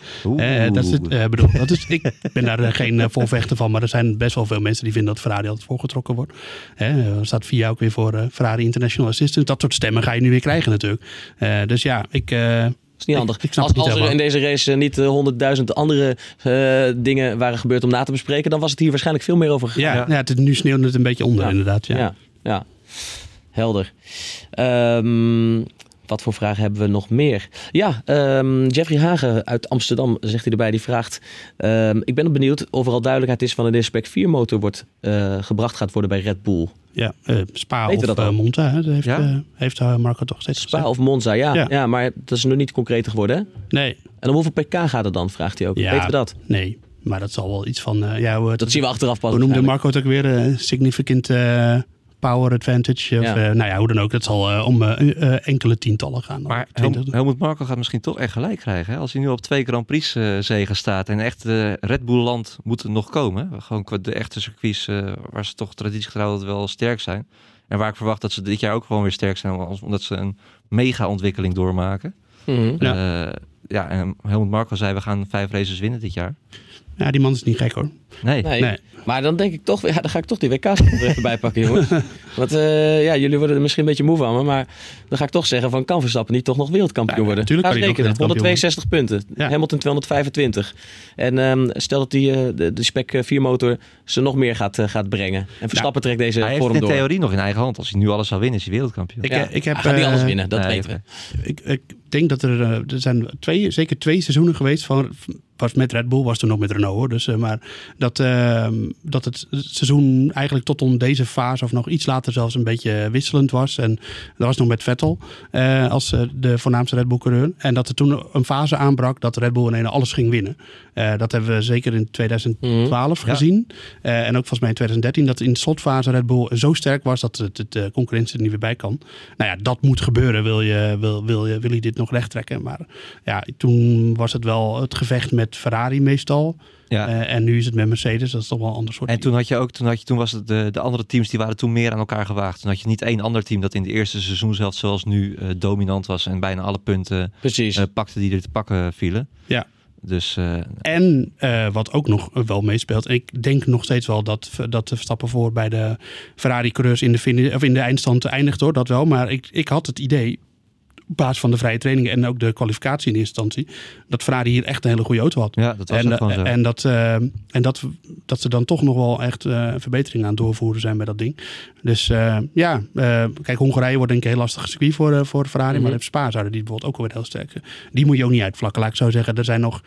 Ik ben daar geen voorvechter van, maar er zijn best wel veel mensen die vinden dat Ferrari altijd voorgetrokken wordt. Er staat VIA ook weer voor Ferrari International Assistance. Dat soort stemmen ga je nu weer krijgen natuurlijk. Dus ja, Dat is niet handig. Ik snap het niet Als er helemaal. in deze race niet 100.000 andere dingen waren gebeurd om na te bespreken, dan was het hier waarschijnlijk veel meer over gegaan. Ja, nu sneeuwt het een beetje onder inderdaad. Ja. Helder. Wat voor vragen hebben we nog meer? Ja, Jeffrey Hagen uit Amsterdam, zegt hij erbij, die vraagt... ik ben benieuwd of er al duidelijkheid is wanneer de Spec 4 motor gebracht gaat worden bij Red Bull. Ja, Spa Weten we dat of al? Monza, hè? Dat heeft Marco toch steeds gezegd. Spa of Monza, ja. Ja. Ja, maar dat is nog niet concreter geworden, hè? Nee. En om hoeveel pk gaat het dan, vraagt hij ook. Ja, Weten we dat? Nee, maar dat zal wel iets van... Dat zien we achteraf pas. Hoe noemde waarschijnlijk. Marco het ook weer? Significant power advantage. Hoe dan ook. Dat zal om enkele tientallen gaan. Maar 20. Helmut Marko gaat misschien toch echt gelijk krijgen. Hè? Als hij nu op 2 Grand Prix zegen staat en echt Red Bull land moet er nog komen. Gewoon de echte circuits waar ze toch traditiegetrouw altijd wel sterk zijn. En waar ik verwacht dat ze dit jaar ook gewoon weer sterk zijn. Omdat ze een mega ontwikkeling doormaken. Mhm. En Helmut Marko zei we gaan 5 races winnen dit jaar. Ja, die man is niet gek hoor. Nee. Maar dan denk ik toch, dan ga ik toch die WK's er even bij pakken, jongens. Want jullie worden er misschien een beetje moe van me, maar dan ga ik toch zeggen van, kan Verstappen niet toch nog wereldkampioen worden? Natuurlijk Ga kan eens hij nog rekenen, wereldkampioen 162 punten, Ja. Hamilton 225. En stel dat de Spec 4 motor ze nog meer gaat brengen. En Verstappen trekt deze Hij heeft vorm in door. theorie nog in eigen hand. Als hij nu alles zou winnen, is hij wereldkampioen. Ik heb, hij gaat niet alles winnen, dat nee, weten we. Ik denk dat er zijn zeker 2 seizoenen geweest was met Red Bull, was toen nog met Renault hoor. Dus, maar dat het seizoen eigenlijk tot om deze fase of nog iets later zelfs een beetje wisselend was. En dat was nog met Vettel als de voornaamste Red Bull coureur. En dat er toen een fase aanbrak dat Red Bull ineens alles ging winnen. Dat hebben we zeker in 2012 gezien. En ook volgens mij in 2013 dat in de slotfase Red Bull zo sterk was dat de concurrentie er niet weer bij kan. Nou ja, dat moet gebeuren wil je dit nog recht trekken. Maar ja, toen was het wel het gevecht met Ferrari meestal. Ja. En nu is het met Mercedes, dat is toch wel een ander soort. En toen was het de andere teams die waren toen meer aan elkaar gewaagd. Toen had je niet één ander team dat in de eerste seizoenshelft zoals nu dominant was en bijna alle punten pakte die er te pakken vielen. Ja. Dus, en wat ook nog wel meespeelt. Ik denk nog steeds wel dat de Verstappen voor bij de Ferrari-coureurs in de eindstand eindigt hoor. Dat wel. Maar ik had het idee, op basis van de vrije trainingen en ook de kwalificatie in eerste instantie, dat Ferrari hier echt een hele goede auto had. Ja, dat was gewoon zo. En dat ze dan toch nog wel echt verbeteringen aan het doorvoeren zijn bij dat ding. Dus kijk, Hongarije wordt denk ik een heel lastig circuit voor Ferrari. Maar Spa zouden die bijvoorbeeld ook alweer heel sterk. Die moet je ook niet uitvlakken, laat ik zo zeggen. Er zijn nog,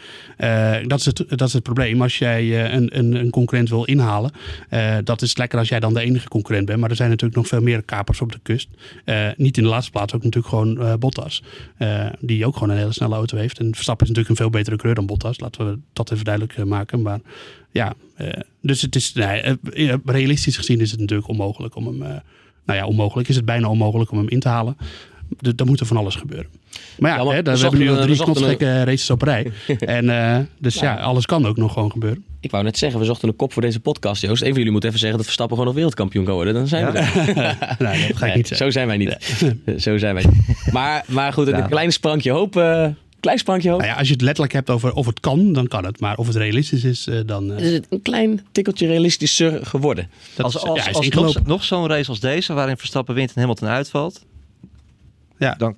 dat is het probleem. Als jij een concurrent wil inhalen, dat is lekker als jij dan de enige concurrent bent. Maar er zijn natuurlijk nog veel meer kapers op de kust. Niet in de laatste plaats, ook natuurlijk gewoon Bottas. Die ook gewoon een hele snelle auto heeft. En Verstappen is natuurlijk een veel betere coureur dan Bottas. Laten we dat even duidelijk maken. Maar ja, dus het is realistisch gezien is het natuurlijk onmogelijk om hem. Onmogelijk is het bijna onmogelijk om hem in te halen. Dan moet er van alles gebeuren. Maar ja, we hebben nu al 3 knotsgekke races op rij. En alles kan ook nog gewoon gebeuren. Ik wou net zeggen, we zochten een kop voor deze podcast, Joost. Een van jullie moet even zeggen dat Verstappen gewoon nog wereldkampioen kan worden. Dan zijn we er. Nee, dat ga ik niet zeggen. Zo zijn wij niet. Zo zijn wij niet. Maar goed, een klein sprankje hoop. Nou ja, als je het letterlijk hebt over of het kan, dan kan het. Maar of het realistisch is, dan... Is het een klein tikkeltje realistischer geworden? Als nog zo'n race als deze, waarin Verstappen wint en Hamilton uitvalt, dan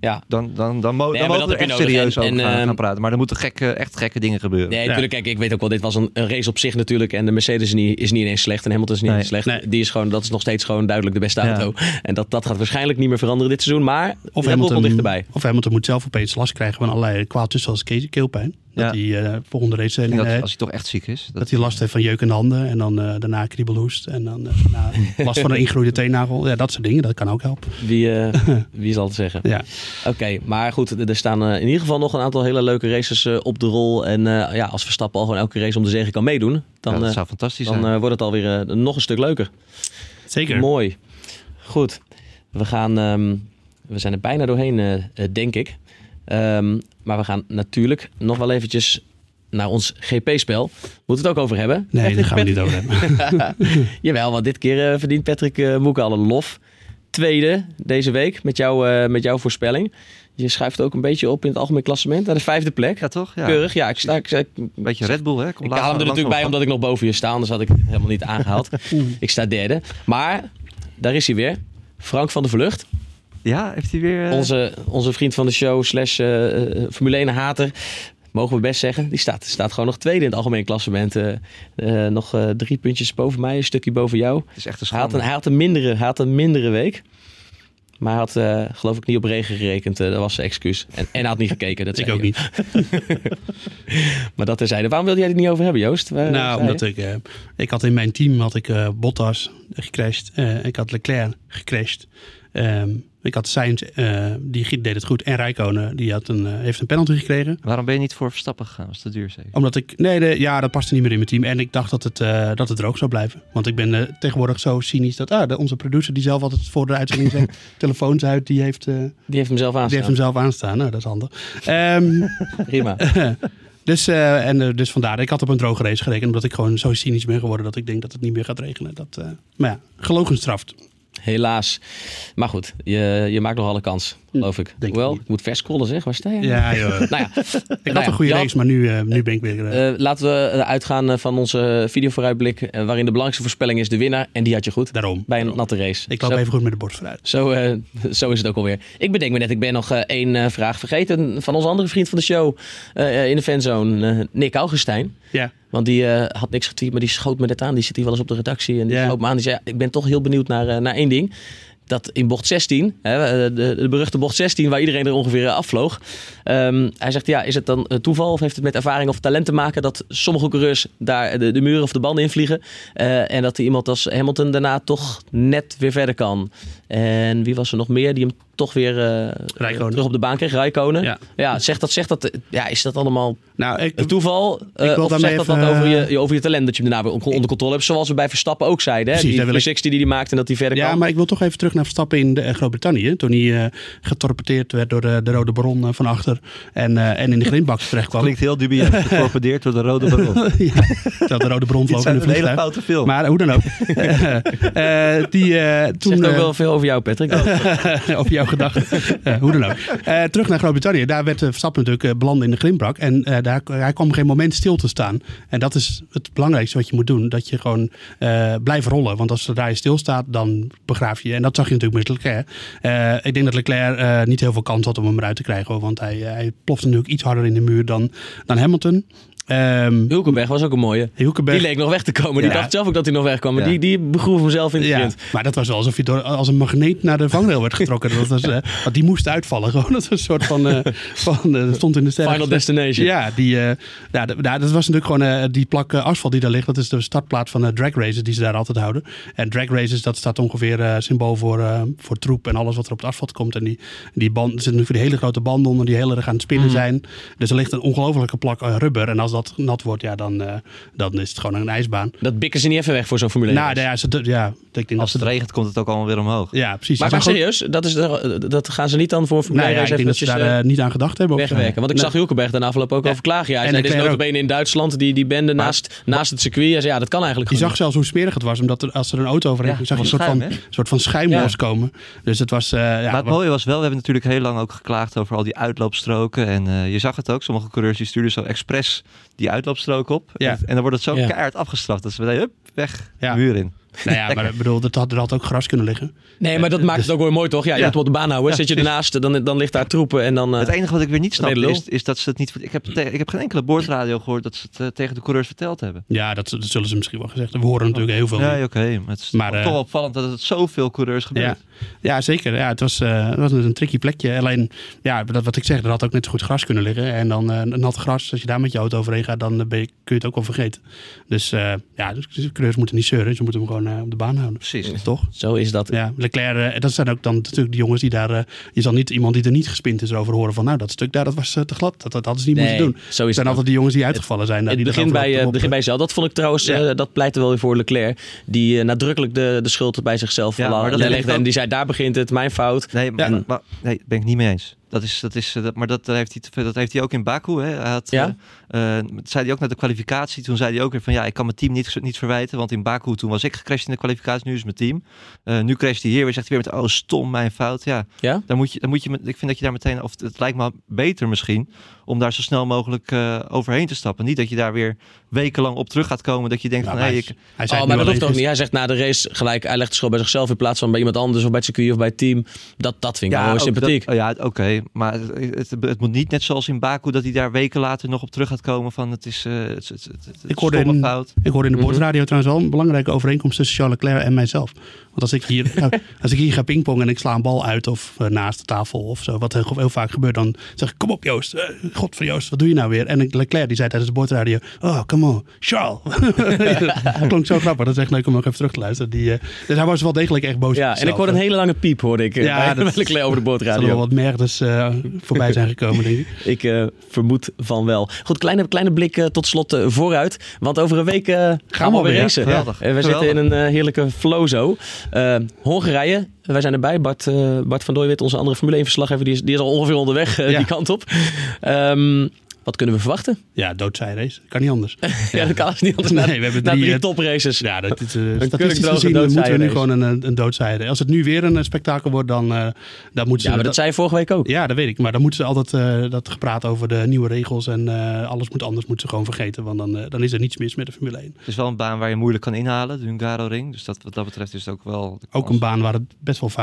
mogen we echt serieus over gaan praten. Maar er moeten echt gekke dingen gebeuren. Nee, natuurlijk. Kijk, ik weet ook wel, dit was een race op zich natuurlijk. En de Mercedes is niet ineens slecht. En Hamilton is niet slecht. Nee. Dat is nog steeds gewoon duidelijk de beste auto. En dat gaat waarschijnlijk niet meer veranderen dit seizoen. Maar of Hamilton komt dichterbij. Of Hamilton moet zelf opeens last krijgen van allerlei kwaaltjes zoals keelpijn. Dat hij volgende race... als hij toch echt ziek is. Dat hij last heeft van jeuk in de handen. En dan daarna kriebelhoest. En dan last van een ingegroeide teennagel. Ja, dat soort dingen. Dat kan ook helpen. Wie zal het zeggen? Ja. Oké, maar goed. Er staan in ieder geval nog een aantal hele leuke races op de rol. En als Verstappen al gewoon elke race om de zege kan meedoen. Dan, dat zou fantastisch zijn. Dan wordt het alweer nog een stuk leuker. Zeker. Mooi. Goed. We zijn er bijna doorheen, denk ik. Maar we gaan natuurlijk nog wel eventjes naar ons GP-spel. Moeten we het ook over hebben? Nee, daar gaan we niet over hebben. Jawel, want dit keer verdient Patrick Moeke al een lof. Tweede deze week met jouw voorspelling. Je schuift ook een beetje op in het algemeen klassement naar de 5e plek. Ja, toch? Ja. Keurig. Ja, een beetje Red Bull, hè? Ik haal hem er natuurlijk bij omdat ik nog boven je sta. Anders had ik het helemaal niet aangehaald. Ik sta derde. Maar daar is hij weer. Frank van der Vlucht. Ja, heeft hij weer... Onze vriend van de show / Formule 1-hater. Mogen we best zeggen. Die staat gewoon nog tweede in het algemeen klassement. Nog 3 puntjes boven mij. Een stukje boven jou. Het is echt een schande. Hij had een mindere week. Maar hij had geloof ik niet op regen gerekend. Dat was zijn excuus. En hij had niet gekeken. Dat ik ook niet. Maar dat terzijde. Waarom wilde jij het niet over hebben, Joost? Omdat ik had in mijn team Bottas gecrashed. Ik had Leclerc gecrashed. Ik had Sainz, die deed het goed. En Räikkönen, die heeft een penalty gekregen. Waarom ben je niet voor Verstappen gegaan? Was te duur zeker? Omdat dat paste niet meer in mijn team. En ik dacht dat het droog zou blijven. Want ik ben tegenwoordig zo cynisch dat onze producer, die zelf altijd voor de uitzending zegt, telefoons uit, die heeft hem zelf aanstaan. Nou, dat is handig. Prima. Dus vandaar, ik had op een droge race gerekend. Omdat ik gewoon zo cynisch ben geworden dat ik denk dat het niet meer gaat regenen. Maar ja, gelogenstraft. Helaas. Maar goed, je maakt nog alle kans, geloof ik. Ik moet vers scrollen, zeg. Waar sta je? Ja, joh. Ik had een goede race, maar nu ben ik weer... Laten we uitgaan van onze videovooruitblik, waarin de belangrijkste voorspelling is de winnaar. En die had je goed. Daarom. Bij een natte race. Ik loop even goed met de borst vooruit. Zo is het ook alweer. Ik bedenk me net, ik ben nog 1 vraag vergeten van onze andere vriend van de show in de fanzone, Nick Augustijn. Ja. Want die had niks getweet, maar die schoot me net aan. Die zit hier wel eens op de redactie en die schoot me aan. Die zei, ik ben toch heel benieuwd naar 1 ding. dat in bocht 16, de beruchte bocht 16, waar iedereen er ongeveer afvloog. Hij zegt, is het dan toeval of heeft het met ervaring of talent te maken dat sommige coureurs daar de muren of de banden invliegen en dat iemand als Hamilton daarna toch net weer verder kan. En wie was er nog meer die hem toch weer terug op de baan kreeg? Räikkönen. Ja, zegt dat, is dat allemaal een toeval? Of zegt dat wat over je talent dat je hem daarna weer onder controle hebt? Zoals we bij Verstappen ook zeiden. Precies, die 360 die hij maakte en dat hij verder kan. Ja, maar ik wil toch even terug naar Verstappen in Groot-Brittannië. Toen hij getorpedeerd werd door de Rode Baron van achter en in de grindbak terecht kwam. Klinkt heel dubieus, getorpedeerd door de Rode Baron. De Rode Baron vloog in de vliegtuig. Een hele foute film. Maar hoe dan ook. Toen zegt ook wel veel over jou, Patrick. Over jouw gedachten. Hoe dan ook. Terug naar Groot-Brittannië. Daar werd Verstappen natuurlijk beland in de grindbak. En hij kwam geen moment stil te staan. En dat is het belangrijkste wat je moet doen. Dat je gewoon blijft rollen. Want als zodra je stilstaat, dan begraaf je. En dat zag je natuurlijk met Leclerc. Ik denk dat Leclerc niet heel veel kans had om hem eruit te krijgen. Want hij plofte natuurlijk iets harder in de muur dan Hamilton. Hülkenberg was ook een mooie. Die leek nog weg te komen. Die dacht zelf ook dat hij nog wegkwam. Maar die begroef hem zelf in het grind. Maar dat was wel alsof je als een magneet naar de vangrail werd getrokken. Want die moest uitvallen. Gewoon. Dat was een soort van stond in de sterren. Final Destination. Dat was natuurlijk gewoon die plak asfalt die daar ligt. Dat is de startplaats van drag races die ze daar altijd houden. En drag races, dat staat ongeveer symbool voor troep en alles wat er op het asfalt komt. En die band, er zitten nu voor die hele grote banden onder die heel erg aan het spinnen zijn. Dus er ligt een ongelofelijke plak rubber. En als dat nat wordt, dan is het gewoon een ijsbaan. Dat bikken ze niet even weg voor zo'n Formule 1. Ik denk als het regent, komt het ook allemaal weer omhoog. Ja, precies. Maar serieus, dat gaan ze niet dan voor Formule 1 ik denk dat ze daar niet aan gedacht hebben. Wegwerken. Want ik zag Hülkenberg daarna afloop ook over klagen. Hij zei, dit is notabene in Duitsland, die bende naast het circuit. Hij zei, dat kan eigenlijk. Je zag zelfs hoe smerig het was, omdat als er een auto overheen ging, zag je een soort van schuim loskomen. Dus het was... maar het mooie was wel, we hebben natuurlijk heel lang ook geklaagd over al die uitloopstroken. En je zag het ook, sommige coureurs die stuurden zo expres die uitloopstrook op. En dan wordt het zo keihard afgestraft. Dat ze meteen, weg, muur in. Maar ik bedoel, er had ook gras kunnen liggen. Nee, maar dat maakt het ook wel mooi, toch? Ja, je hebt hem op de baan houden. Zet je ernaast, dan ligt daar troepen en dan... Het enige wat ik weer niet snap is dat ze het niet... Ik heb geen enkele boordradio gehoord dat ze het tegen de coureurs verteld hebben. Ja, dat zullen ze misschien wel gezegd hebben. We horen natuurlijk heel veel. Ja, oké. Maar het is toch opvallend dat het zoveel coureurs gebeurt. Ja, zeker. Ja, het was een tricky plekje. Alleen, wat ik zeg, er had ook net zo goed gras kunnen liggen. En dan nat gras, als je daar met je auto overheen gaat, dan kun je het ook wel vergeten. Dus de coureurs moeten niet zeuren. Ze moeten hem gewoon op de baan houden. Precies. Toch? Zo is dat. Ja, Leclerc, dat zijn ook dan natuurlijk de jongens die daar... je zal niet iemand die er niet gespind is over horen van... dat stuk daar, dat was te glad. Dat hadden ze niet moeten doen. Het zijn altijd die jongens die uitgevallen zijn. Het begin bij jezelf. Dat vond ik trouwens, dat pleitte wel weer voor Leclerc. Die nadrukkelijk de schuld bij zichzelf legde. En die zei, daar begint het, mijn fout. Nee, ben ik niet mee eens. Maar dat heeft hij ook in Baku. Hè. Zei hij ook naar de kwalificatie. Toen zei hij ook weer van ik kan mijn team niet verwijten. Want in Baku toen was ik gecrashed in de kwalificatie. Nu is mijn team. Nu crasht hij hier weer. Zegt hij weer met stom, mijn fout. Ja? Dan moet je, ik vind dat je daar meteen... Of het lijkt me beter misschien om daar zo snel mogelijk overheen te stappen. Niet dat je daar weer wekenlang op terug gaat komen. Dat je denkt maar dat hoeft ook niet. Hij zegt na de race gelijk, hij legt de schuld bij zichzelf in plaats van bij iemand anders of bij het circuit of bij het team. Dat vind ik wel sympathiek. Oké. Maar het moet niet net zoals in Baku dat hij daar weken later nog op terug gaat komen van het is ik hoorde in de boordradio trouwens wel een belangrijke overeenkomst tussen Charles Leclerc en mijzelf. Want als ik hier ga pingpongen en ik sla een bal uit of naast de tafel of zo, wat heel vaak gebeurt, dan zeg ik, kom op Joost, god van Joost, wat doe je nou weer? En Leclerc die zei tijdens de boordradio, come on, Charles. Dat klonk zo grappig, dat is echt leuk om nog even terug te luisteren. Dus hij was wel degelijk echt boos. Ja, en ik hoorde een hele lange piep, hoorde ik bij Leclerc over de boordradio. Er zullen wel wat merders voorbij zijn gekomen, denk ik. Ik vermoed van wel. Goed, kleine blik tot slot vooruit. Want over een week gaan we alweer racen. We zitten in een heerlijke flow zo. Hongarije, wij zijn erbij. Bart van Dooijwit, onze andere Formule 1-verslaggever, die is al ongeveer onderweg die kant op. Wat kunnen we verwachten? Ja, doodzaai-race. Kan niet anders. Dat kan niet anders. We hebben drie topraces. Ja, statistisch gezien moeten we nu gewoon een doodzaai. Als het nu weer een spektakel wordt, dan moeten ze... Ja, maar dat zei je vorige week ook. Ja, dat weet ik. Maar dan moeten ze altijd dat gepraat over de nieuwe regels en alles moet anders, moeten ze gewoon vergeten. Want dan is er niets mis met de Formule 1. Het is wel een baan waar je moeilijk kan inhalen, de Hungaroring. Dus wat dat betreft is het ook wel... Ook een baan waar het best wel vaak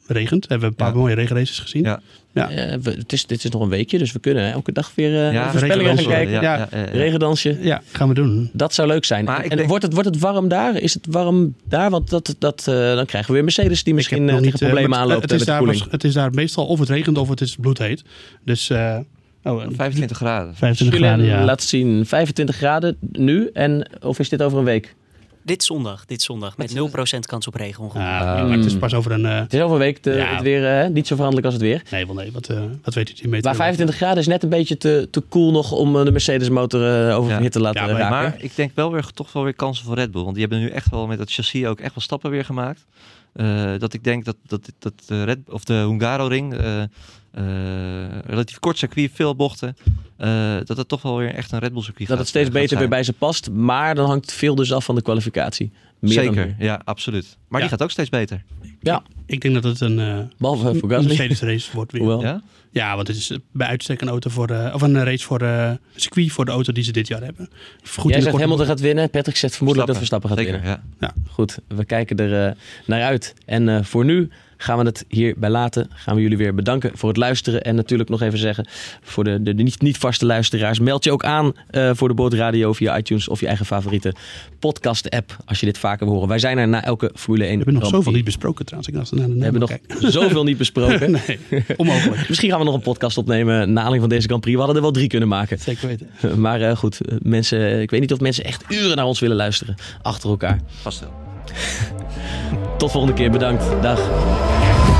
regent. Hebben we een paar mooie regenraces gezien. Ja. Dit is nog een weekje, dus we kunnen elke dag weer voorspellingen gaan kijken. Regendansje. Ja, gaan we doen. Dat zou leuk zijn. En wordt het warm daar? Is het warm daar? Want dan krijgen we weer Mercedes die misschien tegen problemen aanloopt met de koeling. Het is daar meestal of het regent of het is bloedheet. Dus 25 graden. 25 graden, ja. Laat zien, 25 graden nu. Of is dit over een week? Dit zondag. Met 0% kans op regen ongeveer. Maar het is pas over een... Het is over een week het weer niet zo veranderlijk als het weer. Nee, wat weet je mee? Maar 25 graden is net een beetje te koel nog om de Mercedes motor oververhit te laten raken. Maar ik denk toch wel weer kansen voor Red Bull. Want die hebben nu echt wel met het chassis ook echt wel stappen weer gemaakt. Dat ik denk dat de Hungaroring... relatief kort circuit, veel bochten. Dat het toch wel weer echt een Red Bull circuit dat het steeds beter weer bij ze past. Maar dan hangt veel dus af van de kwalificatie. Zeker, ja, absoluut. Maar die gaat ook steeds beter. Ja. Ik denk dat het een Mercedes race wordt weer. Hoewel. Ja, want het is bij uitstek een auto een race voor een circuit voor de auto die ze dit jaar hebben. Jij zegt Hamilton gaat winnen. Patrick zegt vermoedelijk dat Verstappen gaat winnen. Ja. Goed, we kijken er naar uit. En voor nu gaan we het hierbij laten. Gaan we jullie weer bedanken voor het luisteren. En natuurlijk nog even zeggen voor de niet vaste luisteraars. Meld je ook aan voor de Boordradio via iTunes of je eigen favoriete podcast app. Als je dit vaker wil horen. Wij zijn er na elke Formule 1. We hebben nog zoveel niet besproken trouwens. We hebben nog zoveel niet besproken. Nee, onmogelijk. Misschien gaan we nog een podcast opnemen naar aanleiding van deze Grand Prix. We hadden er wel 3 kunnen maken. Zeker weten. Maar goed, mensen, ik weet niet of mensen echt uren naar ons willen luisteren. Achter elkaar. Vast wel. Tot volgende keer. Bedankt. Dag.